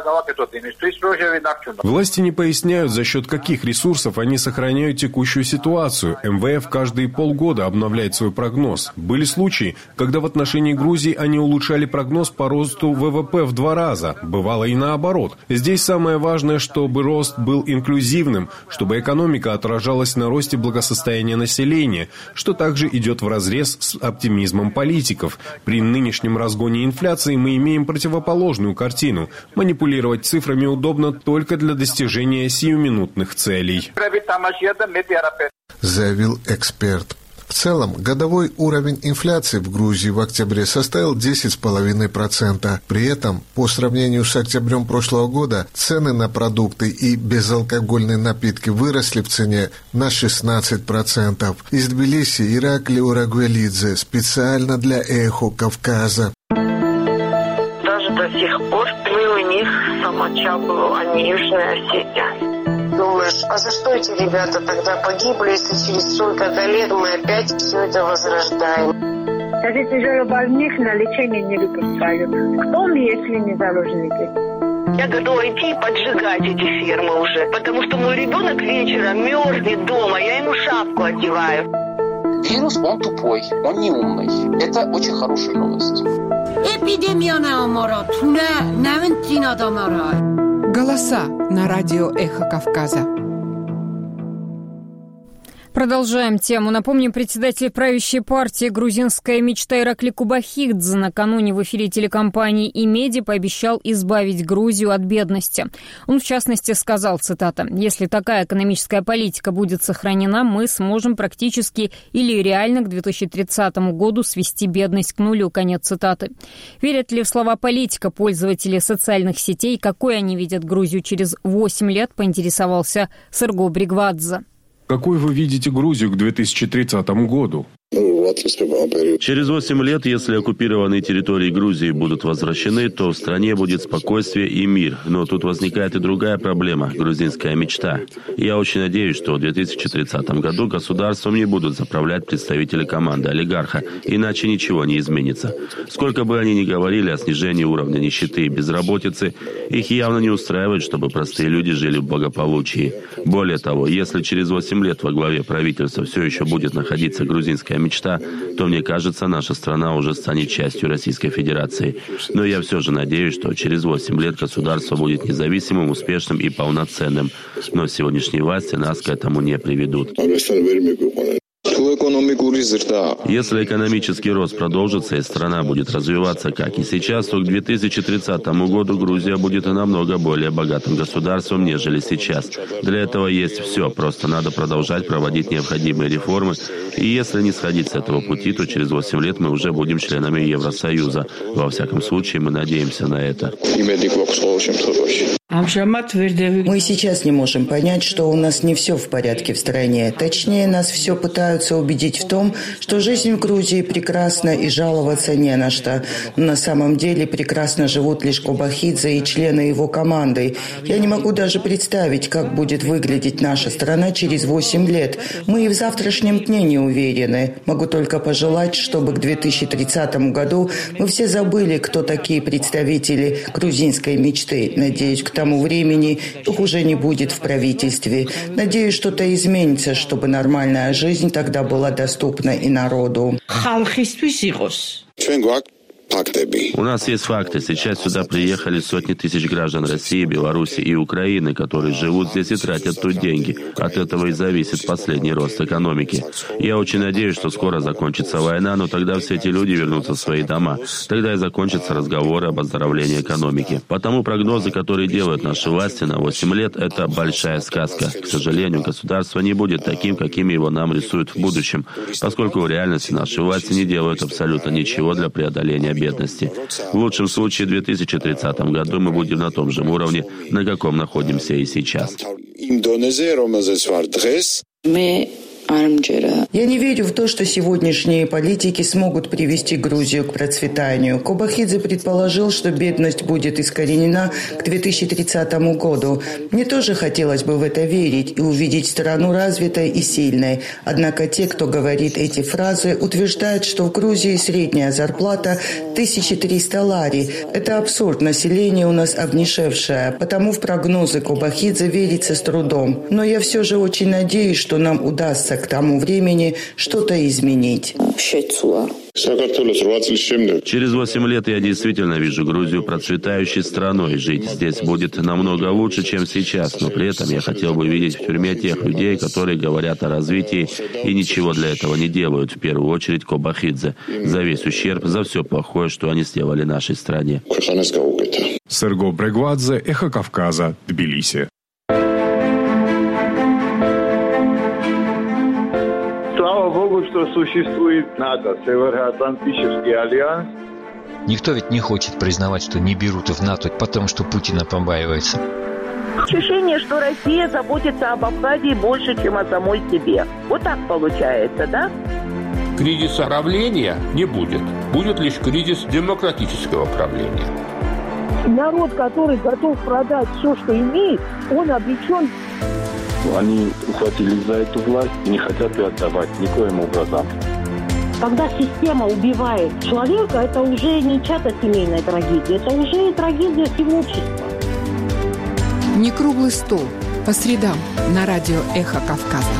Власти не поясняют, за счет каких ресурсов они сохраняют текущую ситуацию. эм вэ эф каждые полгода обновляет свой прогноз. Были случаи, когда в отношении Грузии они улучшали прогноз по росту вэ вэ пэ в два раза. Бывало и наоборот. Здесь самое важное, чтобы рост был инклюзивным, чтобы экономика отражалась на росте благосостояния населения, что также идет вразрез с оптимизмом политиков. При нынешнем разгоне инфляции мы имеем противоположную картину. Манипулировать цифрами удобно только для достижения сиюминутных целей, заявил эксперт. В целом, годовой уровень инфляции в Грузии в октябре составил десять целых пять десятых процента. При этом, по сравнению с октябрем прошлого года, цены на продукты и безалкогольные напитки выросли в цене на шестнадцать процентов. Из Тбилиси Ираклий Урагвелидзе специально для «Эхо Кавказа». Даже до сих пор мы у них Самачаблу, а не Южная Осетия. Думаешь, а за что эти ребята тогда погибли, если через столько-то лет мы опять все это возрождаем? Даже тяжелобольных на лечение не выпускают. Кто мы, если не заложники? Я готова идти и поджигать эти фермы уже, потому что мой ребенок вечером мерзнет дома, я ему шапку одеваю. Вирус, он тупой, он не умный. Это очень хорошая новость. Эпидемия не умрет, не, не вентина домирает. Голоса на радио «Эхо Кавказа». Продолжаем тему. Напомним, председатель правящей партии «Грузинская мечта» Ираклий Кубахидзе накануне в эфире телекомпании «Имеди» пообещал избавить Грузию от бедности. Он, в частности, сказал, цитата, «Если такая экономическая политика будет сохранена, мы сможем практически или реально к две тысячи тридцатому году свести бедность к нулю». Конец цитаты. Верят ли в слова политика пользователи социальных сетей? Какой они видят Грузию через восемь лет, поинтересовался Сырго Бригвадзе. Какой вы видите Грузию к две тысячи тридцатому году? Через восемь лет, если оккупированные территории Грузии будут возвращены, то в стране будет спокойствие и мир. Но тут возникает и другая проблема – грузинская мечта. Я очень надеюсь, что в две тысячи тридцатом году государством не будут заправлять представители команды олигарха, иначе ничего не изменится. Сколько бы они ни говорили о снижении уровня нищеты и безработицы, их явно не устраивает, чтобы простые люди жили в благополучии. Более того, если через восемь лет во главе правительства все еще будет находиться грузинская мечта, то, мне кажется, наша страна уже станет частью Российской Федерации. Но я все же надеюсь, что через восемь лет государство будет независимым, успешным и полноценным. Но сегодняшние власти нас к этому не приведут. Если экономический рост продолжится и страна будет развиваться, как и сейчас, то к две тысячи тридцатому году Грузия будет намного более богатым государством, нежели сейчас. Для этого есть все, просто надо продолжать проводить необходимые реформы. И если не сходить с этого пути, то через восемь лет мы уже будем членами Евросоюза. Во всяком случае, мы надеемся на это. Мы сейчас не можем понять, что у нас не все в порядке в стране. Точнее, нас все пытаются убедить в том, что жизнь в Грузии прекрасна и жаловаться не на что. Но на самом деле прекрасно живут лишь Кубахидзе и члены его команды. Я не могу даже представить, как будет выглядеть наша страна через восемь лет. Мы и в завтрашнем дне не уверены. Могу только пожелать, чтобы к две тысячи тридцатому году мы все забыли, кто такие представители грузинской мечты. Надеюсь, к тому времени их уже не будет в правительстве. Надеюсь, что-то изменится, чтобы нормальная жизнь тогда была доступна и народу. У нас есть факты. Сейчас сюда приехали сотни тысяч граждан России, Беларуси и Украины, которые живут здесь и тратят тут деньги. От этого и зависит последний рост экономики. Я очень надеюсь, что скоро закончится война, но тогда все эти люди вернутся в свои дома. Тогда и закончатся разговоры об оздоровлении экономики. Потому прогнозы, которые делают наши власти на восемь лет, это большая сказка. К сожалению, государство не будет таким, каким его нам рисуют в будущем, поскольку в реальности наши власти не делают абсолютно ничего для преодоления бедности. В лучшем случае в две тысячи тридцатом году мы будем на том же уровне, на каком находимся и сейчас. Я не верю в то, что сегодняшние политики смогут привести Грузию к процветанию. Кобахидзе предположил, что бедность будет искоренена к две тысячи тридцатому году. Мне тоже хотелось бы в это верить и увидеть страну развитой и сильной. Однако те, кто говорит эти фразы, утверждают, что в Грузии средняя зарплата тысяча триста лари. Это абсурд. Население у нас обнишевшее. Потому в прогнозы Кобахидзе верится с трудом. Но я все же очень надеюсь, что нам удастся к тому времени что-то изменить. Через восемь лет я действительно вижу Грузию процветающей страной. Жить здесь будет намного лучше, чем сейчас. Но при этом я хотел бы видеть в тюрьме тех людей, которые говорят о развитии и ничего для этого не делают. В первую очередь Кобахидзе. За весь ущерб, за все плохое, что они сделали нашей стране. Серго Брегвадзе, Эхо Кавказа, Тбилиси. Слава Богу, что существует НАТО, Североатлантический альянс. Никто ведь не хочет признавать, что не берут в НАТО, потому что Путина побаивается. Ощущение, что Россия заботится об Абхазии больше, чем о самой себе. Вот так получается, да? Кризиса правления не будет. Будет лишь кризис демократического правления. Народ, который готов продать все, что имеет, он обречен. Они ухватились за эту власть и не хотят ее отдавать никоим образом. Когда система убивает человека, это уже не чья-то семейная трагедия, это уже трагедия всего общества. Не круглый стол. По средам на радио «Эхо Кавказа».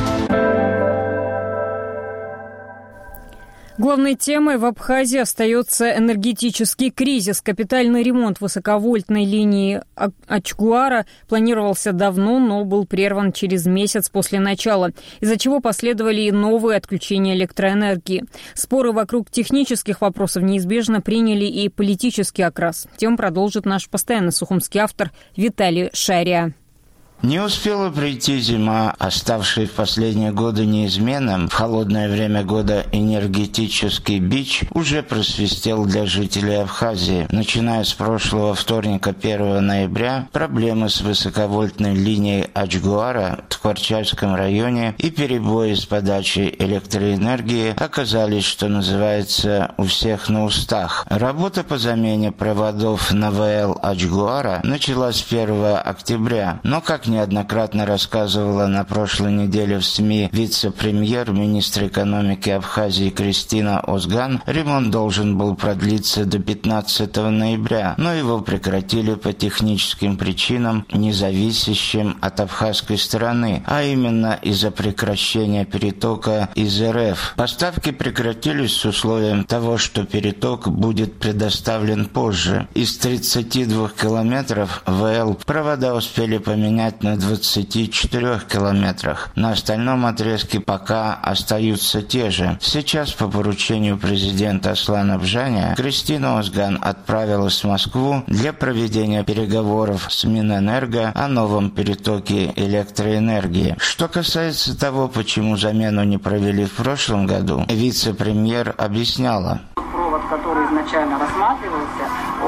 Главной темой в Абхазии остается энергетический кризис. Капитальный ремонт высоковольтной линии Ачгуара планировался давно, но был прерван через месяц после начала, из-за чего последовали и новые отключения электроэнергии. Споры вокруг технических вопросов неизбежно приняли и политический окрас. Тему продолжит наш постоянный сухумский автор Виталий Шария. Не успела прийти зима, оставший в последние годы неизменным, в холодное время года энергетический бич уже просвистел для жителей Абхазии. Начиная с прошлого вторника, первого ноября, проблемы с высоковольтной линией Ачгуара в Тхварчальском районе и перебои с подачей электроэнергии оказались, что называется, у всех на устах. Работа по замене проводов на ВЛ Ачгуара началась первого октября, но, как неоднократно рассказывала на прошлой неделе в СМИ вице-премьер, министр экономики Абхазии Кристина Озган, ремонт должен был продлиться до пятнадцатого ноября, но его прекратили по техническим причинам, не зависящим от абхазской стороны, а именно из-за прекращения перетока из РФ. Поставки прекратились с условием того, что переток будет предоставлен позже. Из тридцати двух километров ВЛ провода успели поменять на двадцати четырёх километрах. На остальном отрезке пока остаются те же. Сейчас по поручению президента Аслана Бжаня Кристина Озган отправилась в Москву для проведения переговоров с Минэнерго о новом перетоке электроэнергии. Что касается того, почему замену не провели в прошлом году, вице-премьер объясняла. Провод, который изначально рассматривался,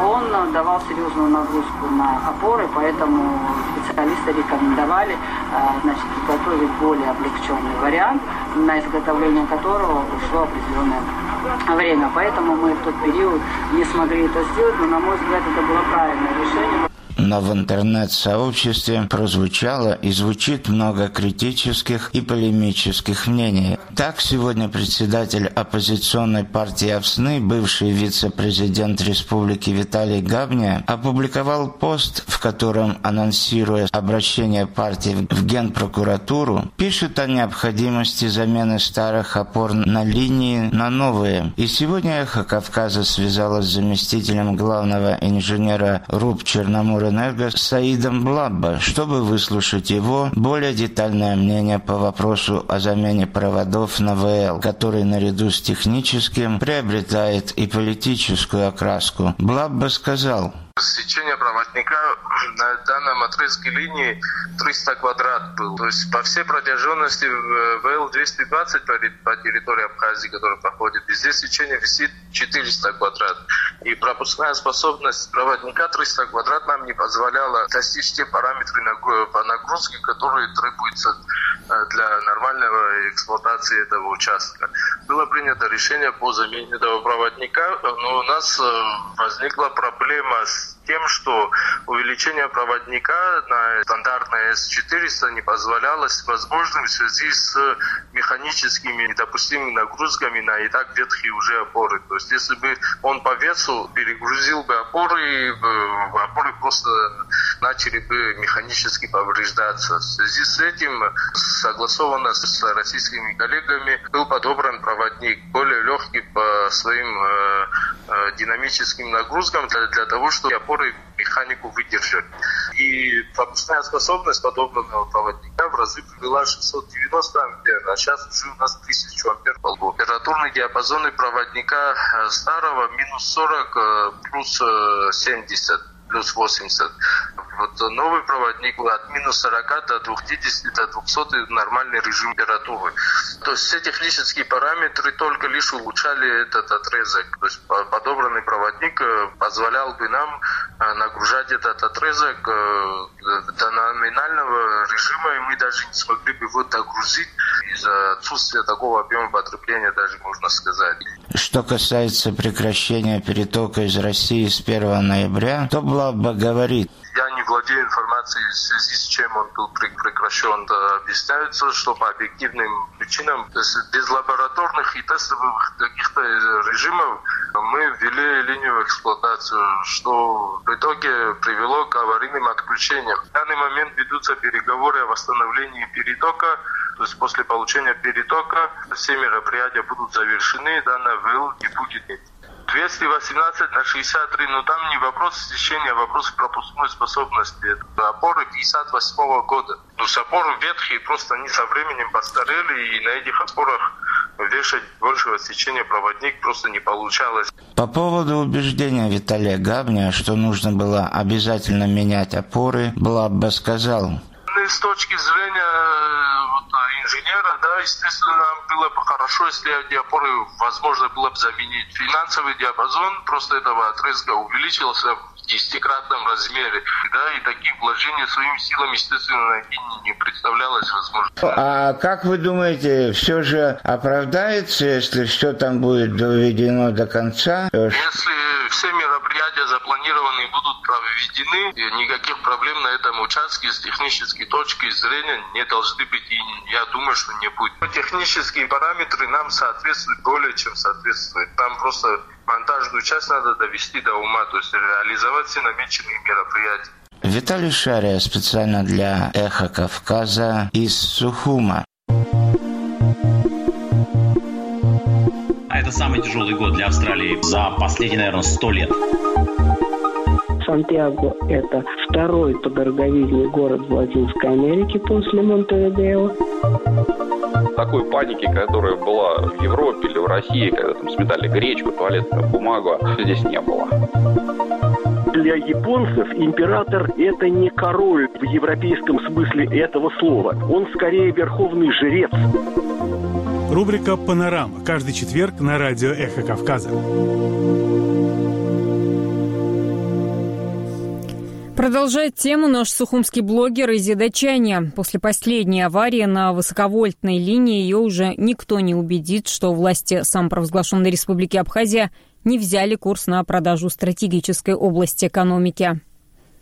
он давал серьезную нагрузку на опоры, поэтому специалисты рекомендовали значит, изготовить более облегченный вариант, на изготовление которого ушло определенное время. Поэтому мы в тот период не смогли это сделать, но, на мой взгляд, это было правильное решение. но в интернет-сообществе прозвучало и звучит много критических и полемических мнений. Так, сегодня председатель оппозиционной партии «Овсны», бывший вице-президент республики Виталий Габня, опубликовал пост, в котором, анонсируя обращение партии в Генпрокуратуру, пишет о необходимости замены старых опор на линии на новые. И сегодня «Эхо Кавказа» связалась с заместителем главного инженера РУП «Черноморэнерго» Саидом Блабба, чтобы выслушать его более детальное мнение по вопросу о замене проводов на ВЛ, который наряду с техническим приобретает и политическую окраску. Блабба сказал: Сечение проводника на данном отрезке линии триста квадрат был. То есть по всей протяженности ВЛ двести двадцать по, по территории Абхазии, которая проходит, везде сечение висит четыреста квадрат. И пропускная способность проводника триста квадрат нам не позволяла достичь те параметры по нагрузке, которые требуются для нормальной эксплуатации этого участка. Было принято решение по замене этого проводника, но у нас возникла проблема с тем, что увеличение проводника на стандартное эс четыреста не позволялось возможным в связи с механическими недопустимыми нагрузками на и так ветхие уже опоры. То есть если бы он по весу перегрузил бы опоры, опоры просто начали бы механически повреждаться. В связи с этим, согласованно с российскими коллегами, был подобран проводник более легкий по своим э, э, динамическим нагрузкам для, для того, чтобы опоры механику выдержали. И пропускная способность подобного проводника в разы привела шестьсот девяносто ампер, а сейчас уже у нас тысячу ампер по лбу. Температурные диапазоны проводника старого минус сорок плюс семьдесят. Плюс восемьдесят. Вот новый проводник от минус сорока до двухсот до двухсот нормальный режим температуры. То есть все технические параметры только лишь улучшали этот отрезок. То есть подобранный проводник позволял бы нам нагружать этот отрезок до номинального режима, и мы даже не смогли бы его догрузить из-за отсутствия такого объема потребления, даже можно сказать. Что касается прекращения перетока из России с первого ноября, то Блабба говорит: я не владею информацией, в связи с чем он был прекращен. Объясняется, что по объективным причинам, то есть без лабораторных и тестовых каких-то режимов, мы ввели линию в эксплуатацию, что в итоге привело к аварийным отключениям. В данный момент ведутся переговоры о восстановлении перетока. То есть после получения перетока все мероприятия будут завершены, данная ВЛ не будет. двести восемнадцать на шестьдесят три, но там не вопрос сечения, а вопрос пропускной способности. Это опоры пятьдесят восьмого года. То есть опоры ветхие, просто они со временем постарели, и на этих опорах вешать большего сечения проводник просто не получалось. По поводу убеждения Виталия Габня, что нужно было обязательно менять опоры, Блабба сказал: с точки зрения вот, инженера, да, естественно, нам было бы хорошо, если эти опоры возможно было бы заменить. Финансовый диапазон просто этого отрезка увеличился в десятикратном размере, да, и таких вложений своими силами, естественно, не, не представлялось возможным. А как вы думаете, все же оправдается, если все там будет доведено до конца? Если все мероприятия запланированные будут проведены, никаких проблем на этом участке с технической точки зрения не должны быть, и я думаю, что не будет. Технические параметры нам соответствуют, более чем соответствуют. Там просто монтажную часть надо довести до ума, то есть реализовать все намеченные мероприятия. Виталий Шария специально для «Эхо Кавказа» из Сухума. Это самый тяжелый год для Австралии за последние, наверное, сто лет. Сантьяго – это второй по дороговизне город в Латинской Америке после Монтевидео. Такой паники, которая была в Европе или в России, когда там сметали гречку, туалетную бумагу, здесь не было. Для японцев император – это не король в европейском смысле этого слова. Он скорее верховный жрец. Рубрика «Панорама». Каждый четверг на радио «Эхо Кавказа». Продолжает тему наш сухумский блогер Изи Дачаня. После последней аварии на высоковольтной линии ее уже никто не убедит, что власти самопровозглашенной Республики Абхазия не взяли курс на продажу стратегической области экономики.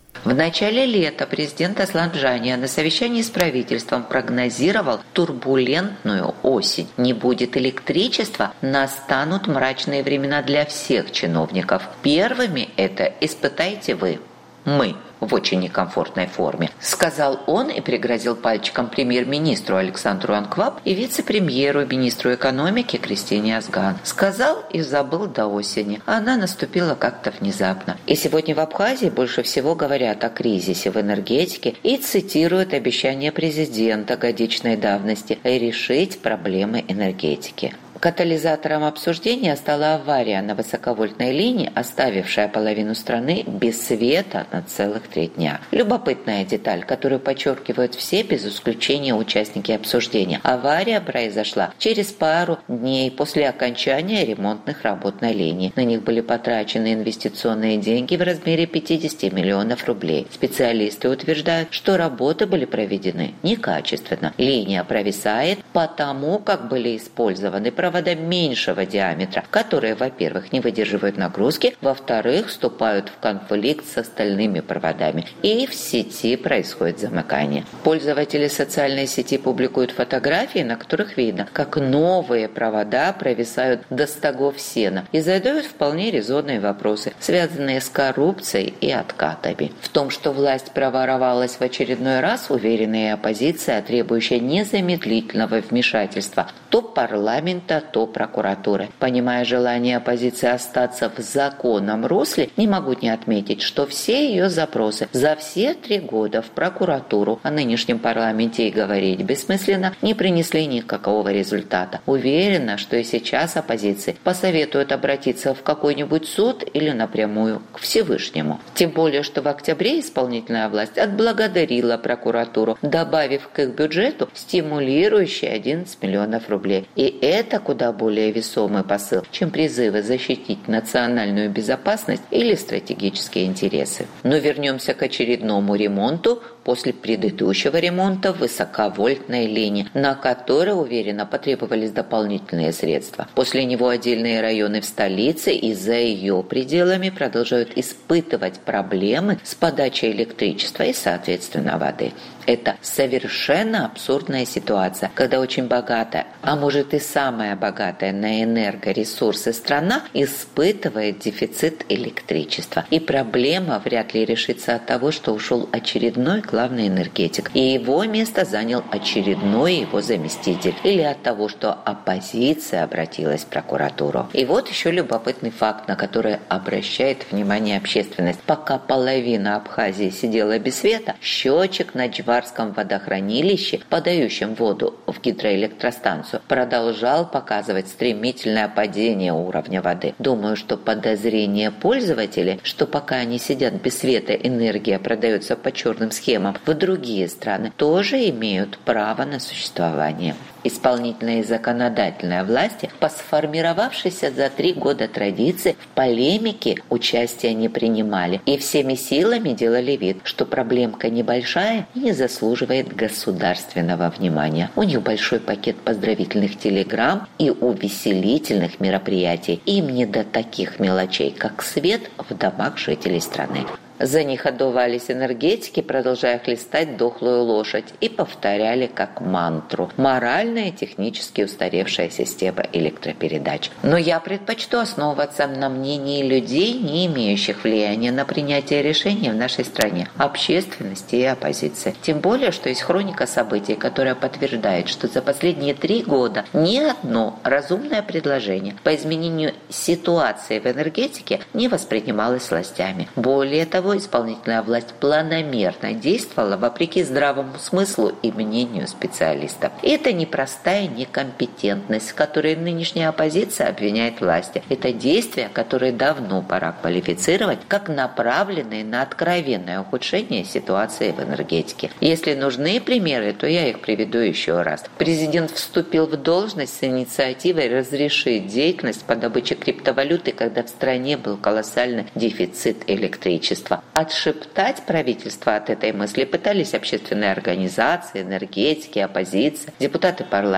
В начале лета президент Аслан Джания на совещании с правительством прогнозировал турбулентную осень. Не будет электричества, настанут мрачные времена для всех чиновников. Первыми это испытайте вы. Мы в очень некомфортной форме, сказал он и пригрозил пальчиком премьер-министру Александру Анкваб и вице-премьеру и министру экономики Кристине Азган. Сказал и забыл до осени. Она наступила как-то внезапно. И сегодня в Абхазии больше всего говорят о кризисе в энергетике и цитируют обещание президента годичной давности решить проблемы энергетики. Катализатором обсуждения стала авария на высоковольтной линии, оставившая половину страны без света на целых три дня. Любопытная деталь, которую подчеркивают все без исключения участники обсуждения. Авария произошла через пару дней после окончания ремонтных работ на линии. На них были потрачены инвестиционные деньги в размере пятьдесят миллионов рублей. Специалисты утверждают, что работы были проведены некачественно. Линия провисает потому, как были использованы провода меньшего диаметра, которые, во-первых, не выдерживают нагрузки, во-вторых, вступают в конфликт с остальными проводами, и в сети происходит замыкание. Пользователи социальной сети публикуют фотографии, на которых видно, как новые провода провисают до стогов сена и задают вполне резонные вопросы, связанные с коррупцией и откатами. В том, что власть проворовалась в очередной раз, уверена и оппозиция, требующая незамедлительного вмешательства то парламента, то прокуратуры. Понимая желание оппозиции остаться в законном русле, не могу не отметить, что все ее запросы за все три года в прокуратуру о нынешнем парламенте и говорить бессмысленно не принесли никакого результата. Уверена, что и сейчас оппозиции посоветуют обратиться в какой-нибудь суд или напрямую к Всевышнему. Тем более, что в октябре исполнительная власть отблагодарила прокуратуру, добавив к их бюджету стимулирующие одиннадцать миллионов рублей. И это куда более весомый посыл, чем призывы защитить национальную безопасность или стратегические интересы. Но вернемся к очередному ремонту после предыдущего ремонта высоковольтной линии, на которой, уверенно, потребовались дополнительные средства. После него отдельные районы в столице и за ее пределами продолжают испытывать проблемы с подачей электричества и, соответственно, воды. Это совершенно абсурдная ситуация, когда очень богатая, а может и самая богатая на энергоресурсы страна испытывает дефицит электричества. И проблема вряд ли решится от того, что ушел очередной главный энергетик, и его место занял очередной его заместитель, или от того, что оппозиция обратилась в прокуратуру. И вот еще любопытный факт, на который обращает внимание общественность. Пока половина Абхазии сидела без света, счетчик на Джварском водохранилище, подающем воду в гидроэлектростанцию, продолжал показывать стремительное падение уровня воды. Думаю, что подозрение пользователей, что пока они сидят без света, энергия продается по черным схемам в другие страны, тоже имеют право на существование. Исполнительная и законодательная власти, по сформировавшейся за три года традиции, в полемике участия не принимали и всеми силами делали вид, что проблемка небольшая и не заслуживает государственного внимания. У них большой пакет поздравительных телеграмм и увеселительных мероприятий. Им не до таких мелочей, как свет в домах жителей страны. За них отдувались энергетики, продолжая хлестать дохлую лошадь, и повторяли как мантру: моральная и технически устаревшая система электропередач. Но я предпочту основываться на мнении людей, не имеющих влияния на принятие решений в нашей стране, общественности и оппозиции. Тем более, что есть хроника событий, которая подтверждает, что за последние три года ни одно разумное предложение по изменению ситуации в энергетике не воспринималось властями. Более того, исполнительная власть планомерно действовала вопреки здравому смыслу и мнению специалистов. И это непростая некомпетентность, в которой нынешняя оппозиция обвиняет власти. Это действия, которые давно пора квалифицировать как направленные на откровенное ухудшение ситуации в энергетике. Если нужны примеры, то я их приведу еще раз. Президент вступил в должность с инициативой разрешить деятельность по добыче криптовалюты, когда в стране был колоссальный дефицит электричества. Отшептать правительство от этой мысли пытались общественные организации, энергетики, оппозиция, депутаты парламента.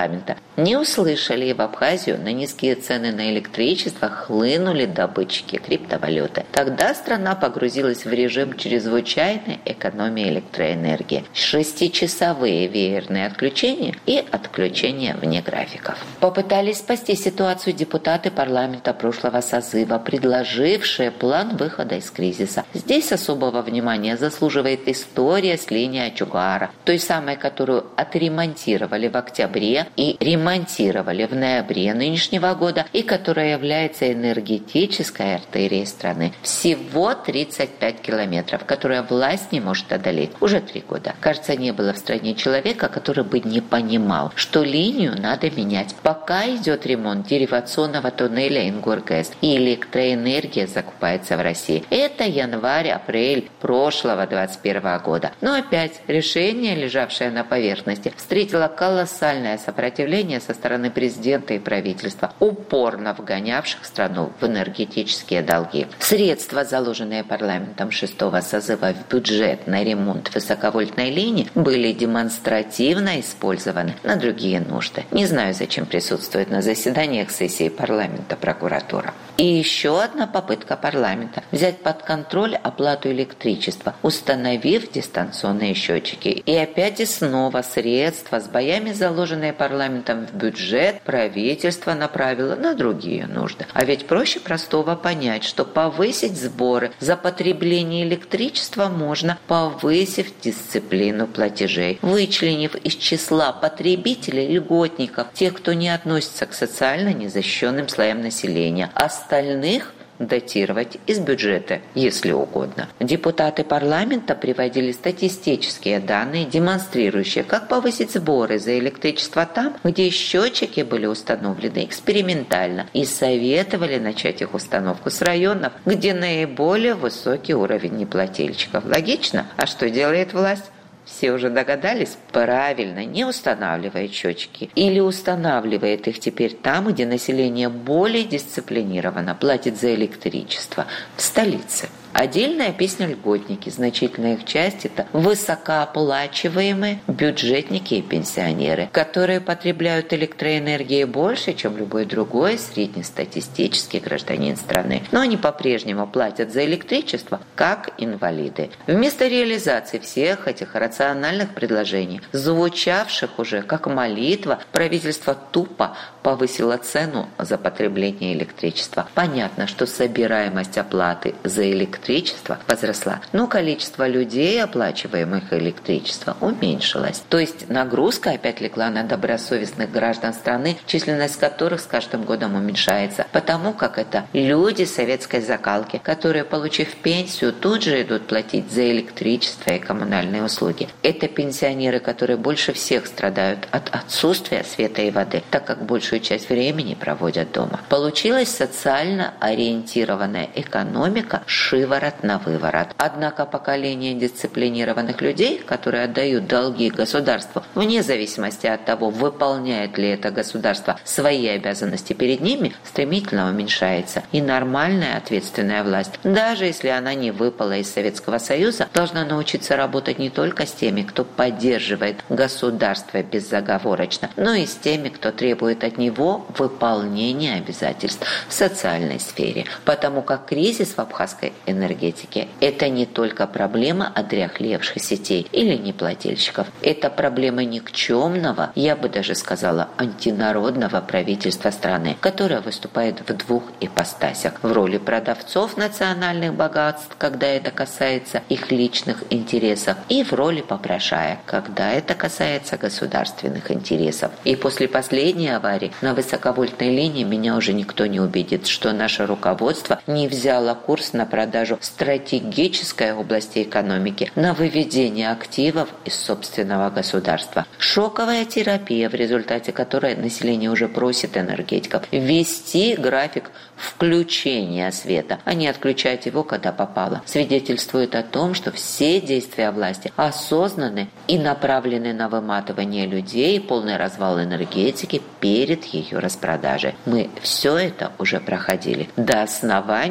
Не услышали, и в Абхазию на низкие цены на электричество хлынули добытчики криптовалюты. Тогда страна погрузилась в режим чрезвычайной экономии электроэнергии. Шестичасовые веерные отключения и отключения вне графиков. Попытались спасти ситуацию депутаты парламента прошлого созыва, предложившие план выхода из кризиса. Здесь особого внимания заслуживает история с линией Ачугара, той самой, которую отремонтировали в октябре и ремонтировали в ноябре нынешнего года, и которая является энергетической артерией страны. Всего тридцать пять километров, которые власть не может одолеть уже три года. Кажется, не было в стране человека, который бы не понимал, что линию надо менять. Пока идет ремонт деривационного туннеля Ингургэс, и электроэнергия закупается в России. Это январь-апрель прошлого двадцать первого года. Но опять решение, лежавшее на поверхности, встретило колоссальное сопротивление со стороны президента и правительства, упорно вгонявших страну в энергетические долги. Средства, заложенные парламентом шестого созыва в бюджет на ремонт высоковольтной линии, были демонстративно использованы на другие нужды. Не знаю, зачем присутствует на заседаниях сессии парламента прокуратура. И еще одна попытка парламента взять под контроль оплату электричества, установив дистанционные счетчики. И опять и снова средства, с боями заложенные парламентом в бюджет, правительство направило на другие нужды. А ведь проще простого понять, что повысить сборы за потребление электричества можно, повысив дисциплину платежей, вычленив из числа потребителей льготников тех, кто не относится к социально незащищенным слоям населения. Остальных датировать из бюджета, если угодно. Депутаты парламента приводили статистические данные, демонстрирующие, как повысить сборы за электричество там, где счетчики были установлены экспериментально, и советовали начать их установку с районов, где наиболее высокий уровень неплательщиков. Логично? А что делает власть? Все уже догадались? Правильно, не устанавливает счетчики. Или устанавливает их теперь там, где население более дисциплинированно платит за электричество. В столице. Отдельная песня льготники. Значительная их часть – это высокооплачиваемые бюджетники и пенсионеры, которые потребляют электроэнергии больше, чем любой другой среднестатистический гражданин страны. Но они по-прежнему платят за электричество, как инвалиды. Вместо реализации всех этих рациональных предложений, звучавших уже как молитва, правительство тупо повысило цену за потребление электричества. Понятно, что собираемость оплаты за электричество электричество возросла, но количество людей, оплачиваемых электричество, уменьшилось. То есть нагрузка опять легла на добросовестных граждан страны, численность которых с каждым годом уменьшается, потому как это люди советской закалки, которые, получив пенсию, тут же идут платить за электричество и коммунальные услуги. Это пенсионеры, которые больше всех страдают от отсутствия света и воды, так как большую часть времени проводят дома. Получилась социально ориентированная экономика шиворот на выворот. Однако поколение дисциплинированных людей, которые отдают долги государству, вне зависимости от того, выполняет ли это государство свои обязанности перед ними, стремительно уменьшается. И нормальная ответственная власть, даже если она не выпала из Советского Союза, должна научиться работать не только с теми, кто поддерживает государство безоговорочно, но и с теми, кто требует от него выполнения обязательств в социальной сфере. Потому как кризис в абхазской энергетике – это не только проблема одряхлевших сетей или неплательщиков. Это проблема никчемного, я бы даже сказала, антинародного правительства страны, которое выступает в двух ипостасях. В роли продавцов национальных богатств, когда это касается их личных интересов, и в роли попрошаек, когда это касается государственных интересов. И после последней аварии на высоковольтной линии меня уже никто не убедит, что наше руководство не взяло курс на продажу стратегической области экономики, на выведение активов из собственного государства. Шоковая терапия, в результате которой население уже просит энергетиков ввести график включения света, а не отключать его, когда попало, свидетельствует о том, что все действия власти осознаны и направлены на выматывание людей и полный развал энергетики перед ее распродажей. Мы все это уже проходили до основания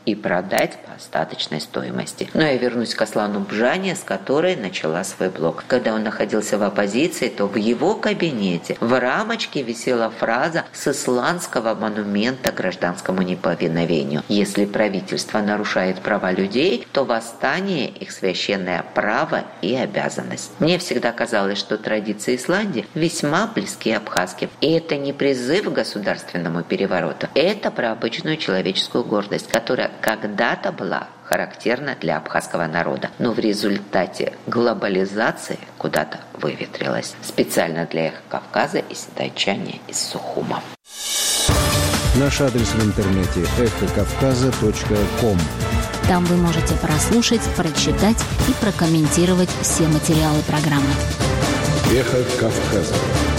и продать по остаточной стоимости. Но я вернусь к Аслану Бжане, с которой начала свой блог. Когда он находился в оппозиции, то в его кабинете в рамочке висела фраза с исландского монумента гражданскому неповиновению. Если правительство нарушает права людей, то восстание – их священное право и обязанность. Мне всегда казалось, что традиции Исландии весьма близки абхазским. И это не призыв к государственному перевороту. Это про обычную человеческую гордость, которая когда-то была характерна для абхазского народа, но в результате глобализации куда-то выветрилась. Специально для Эхо Кавказа из Дайчани из Сухума. Наш адрес в интернете эхо кавказа точка ком. Там вы можете прослушать, прочитать и прокомментировать все материалы программы. Эхо Кавказа.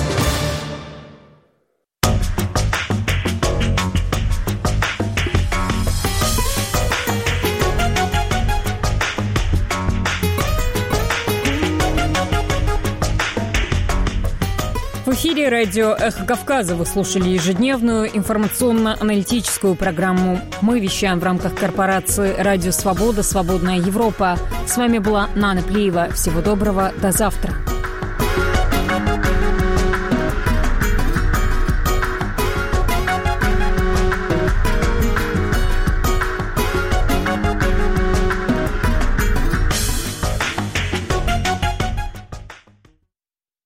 В эфире радио «Эхо Кавказа» вы слушали ежедневную информационно-аналитическую программу. Мы вещаем в рамках корпорации «Радио Свобода. Свободная Европа». С вами была Нана Плиева. Всего доброго. До завтра.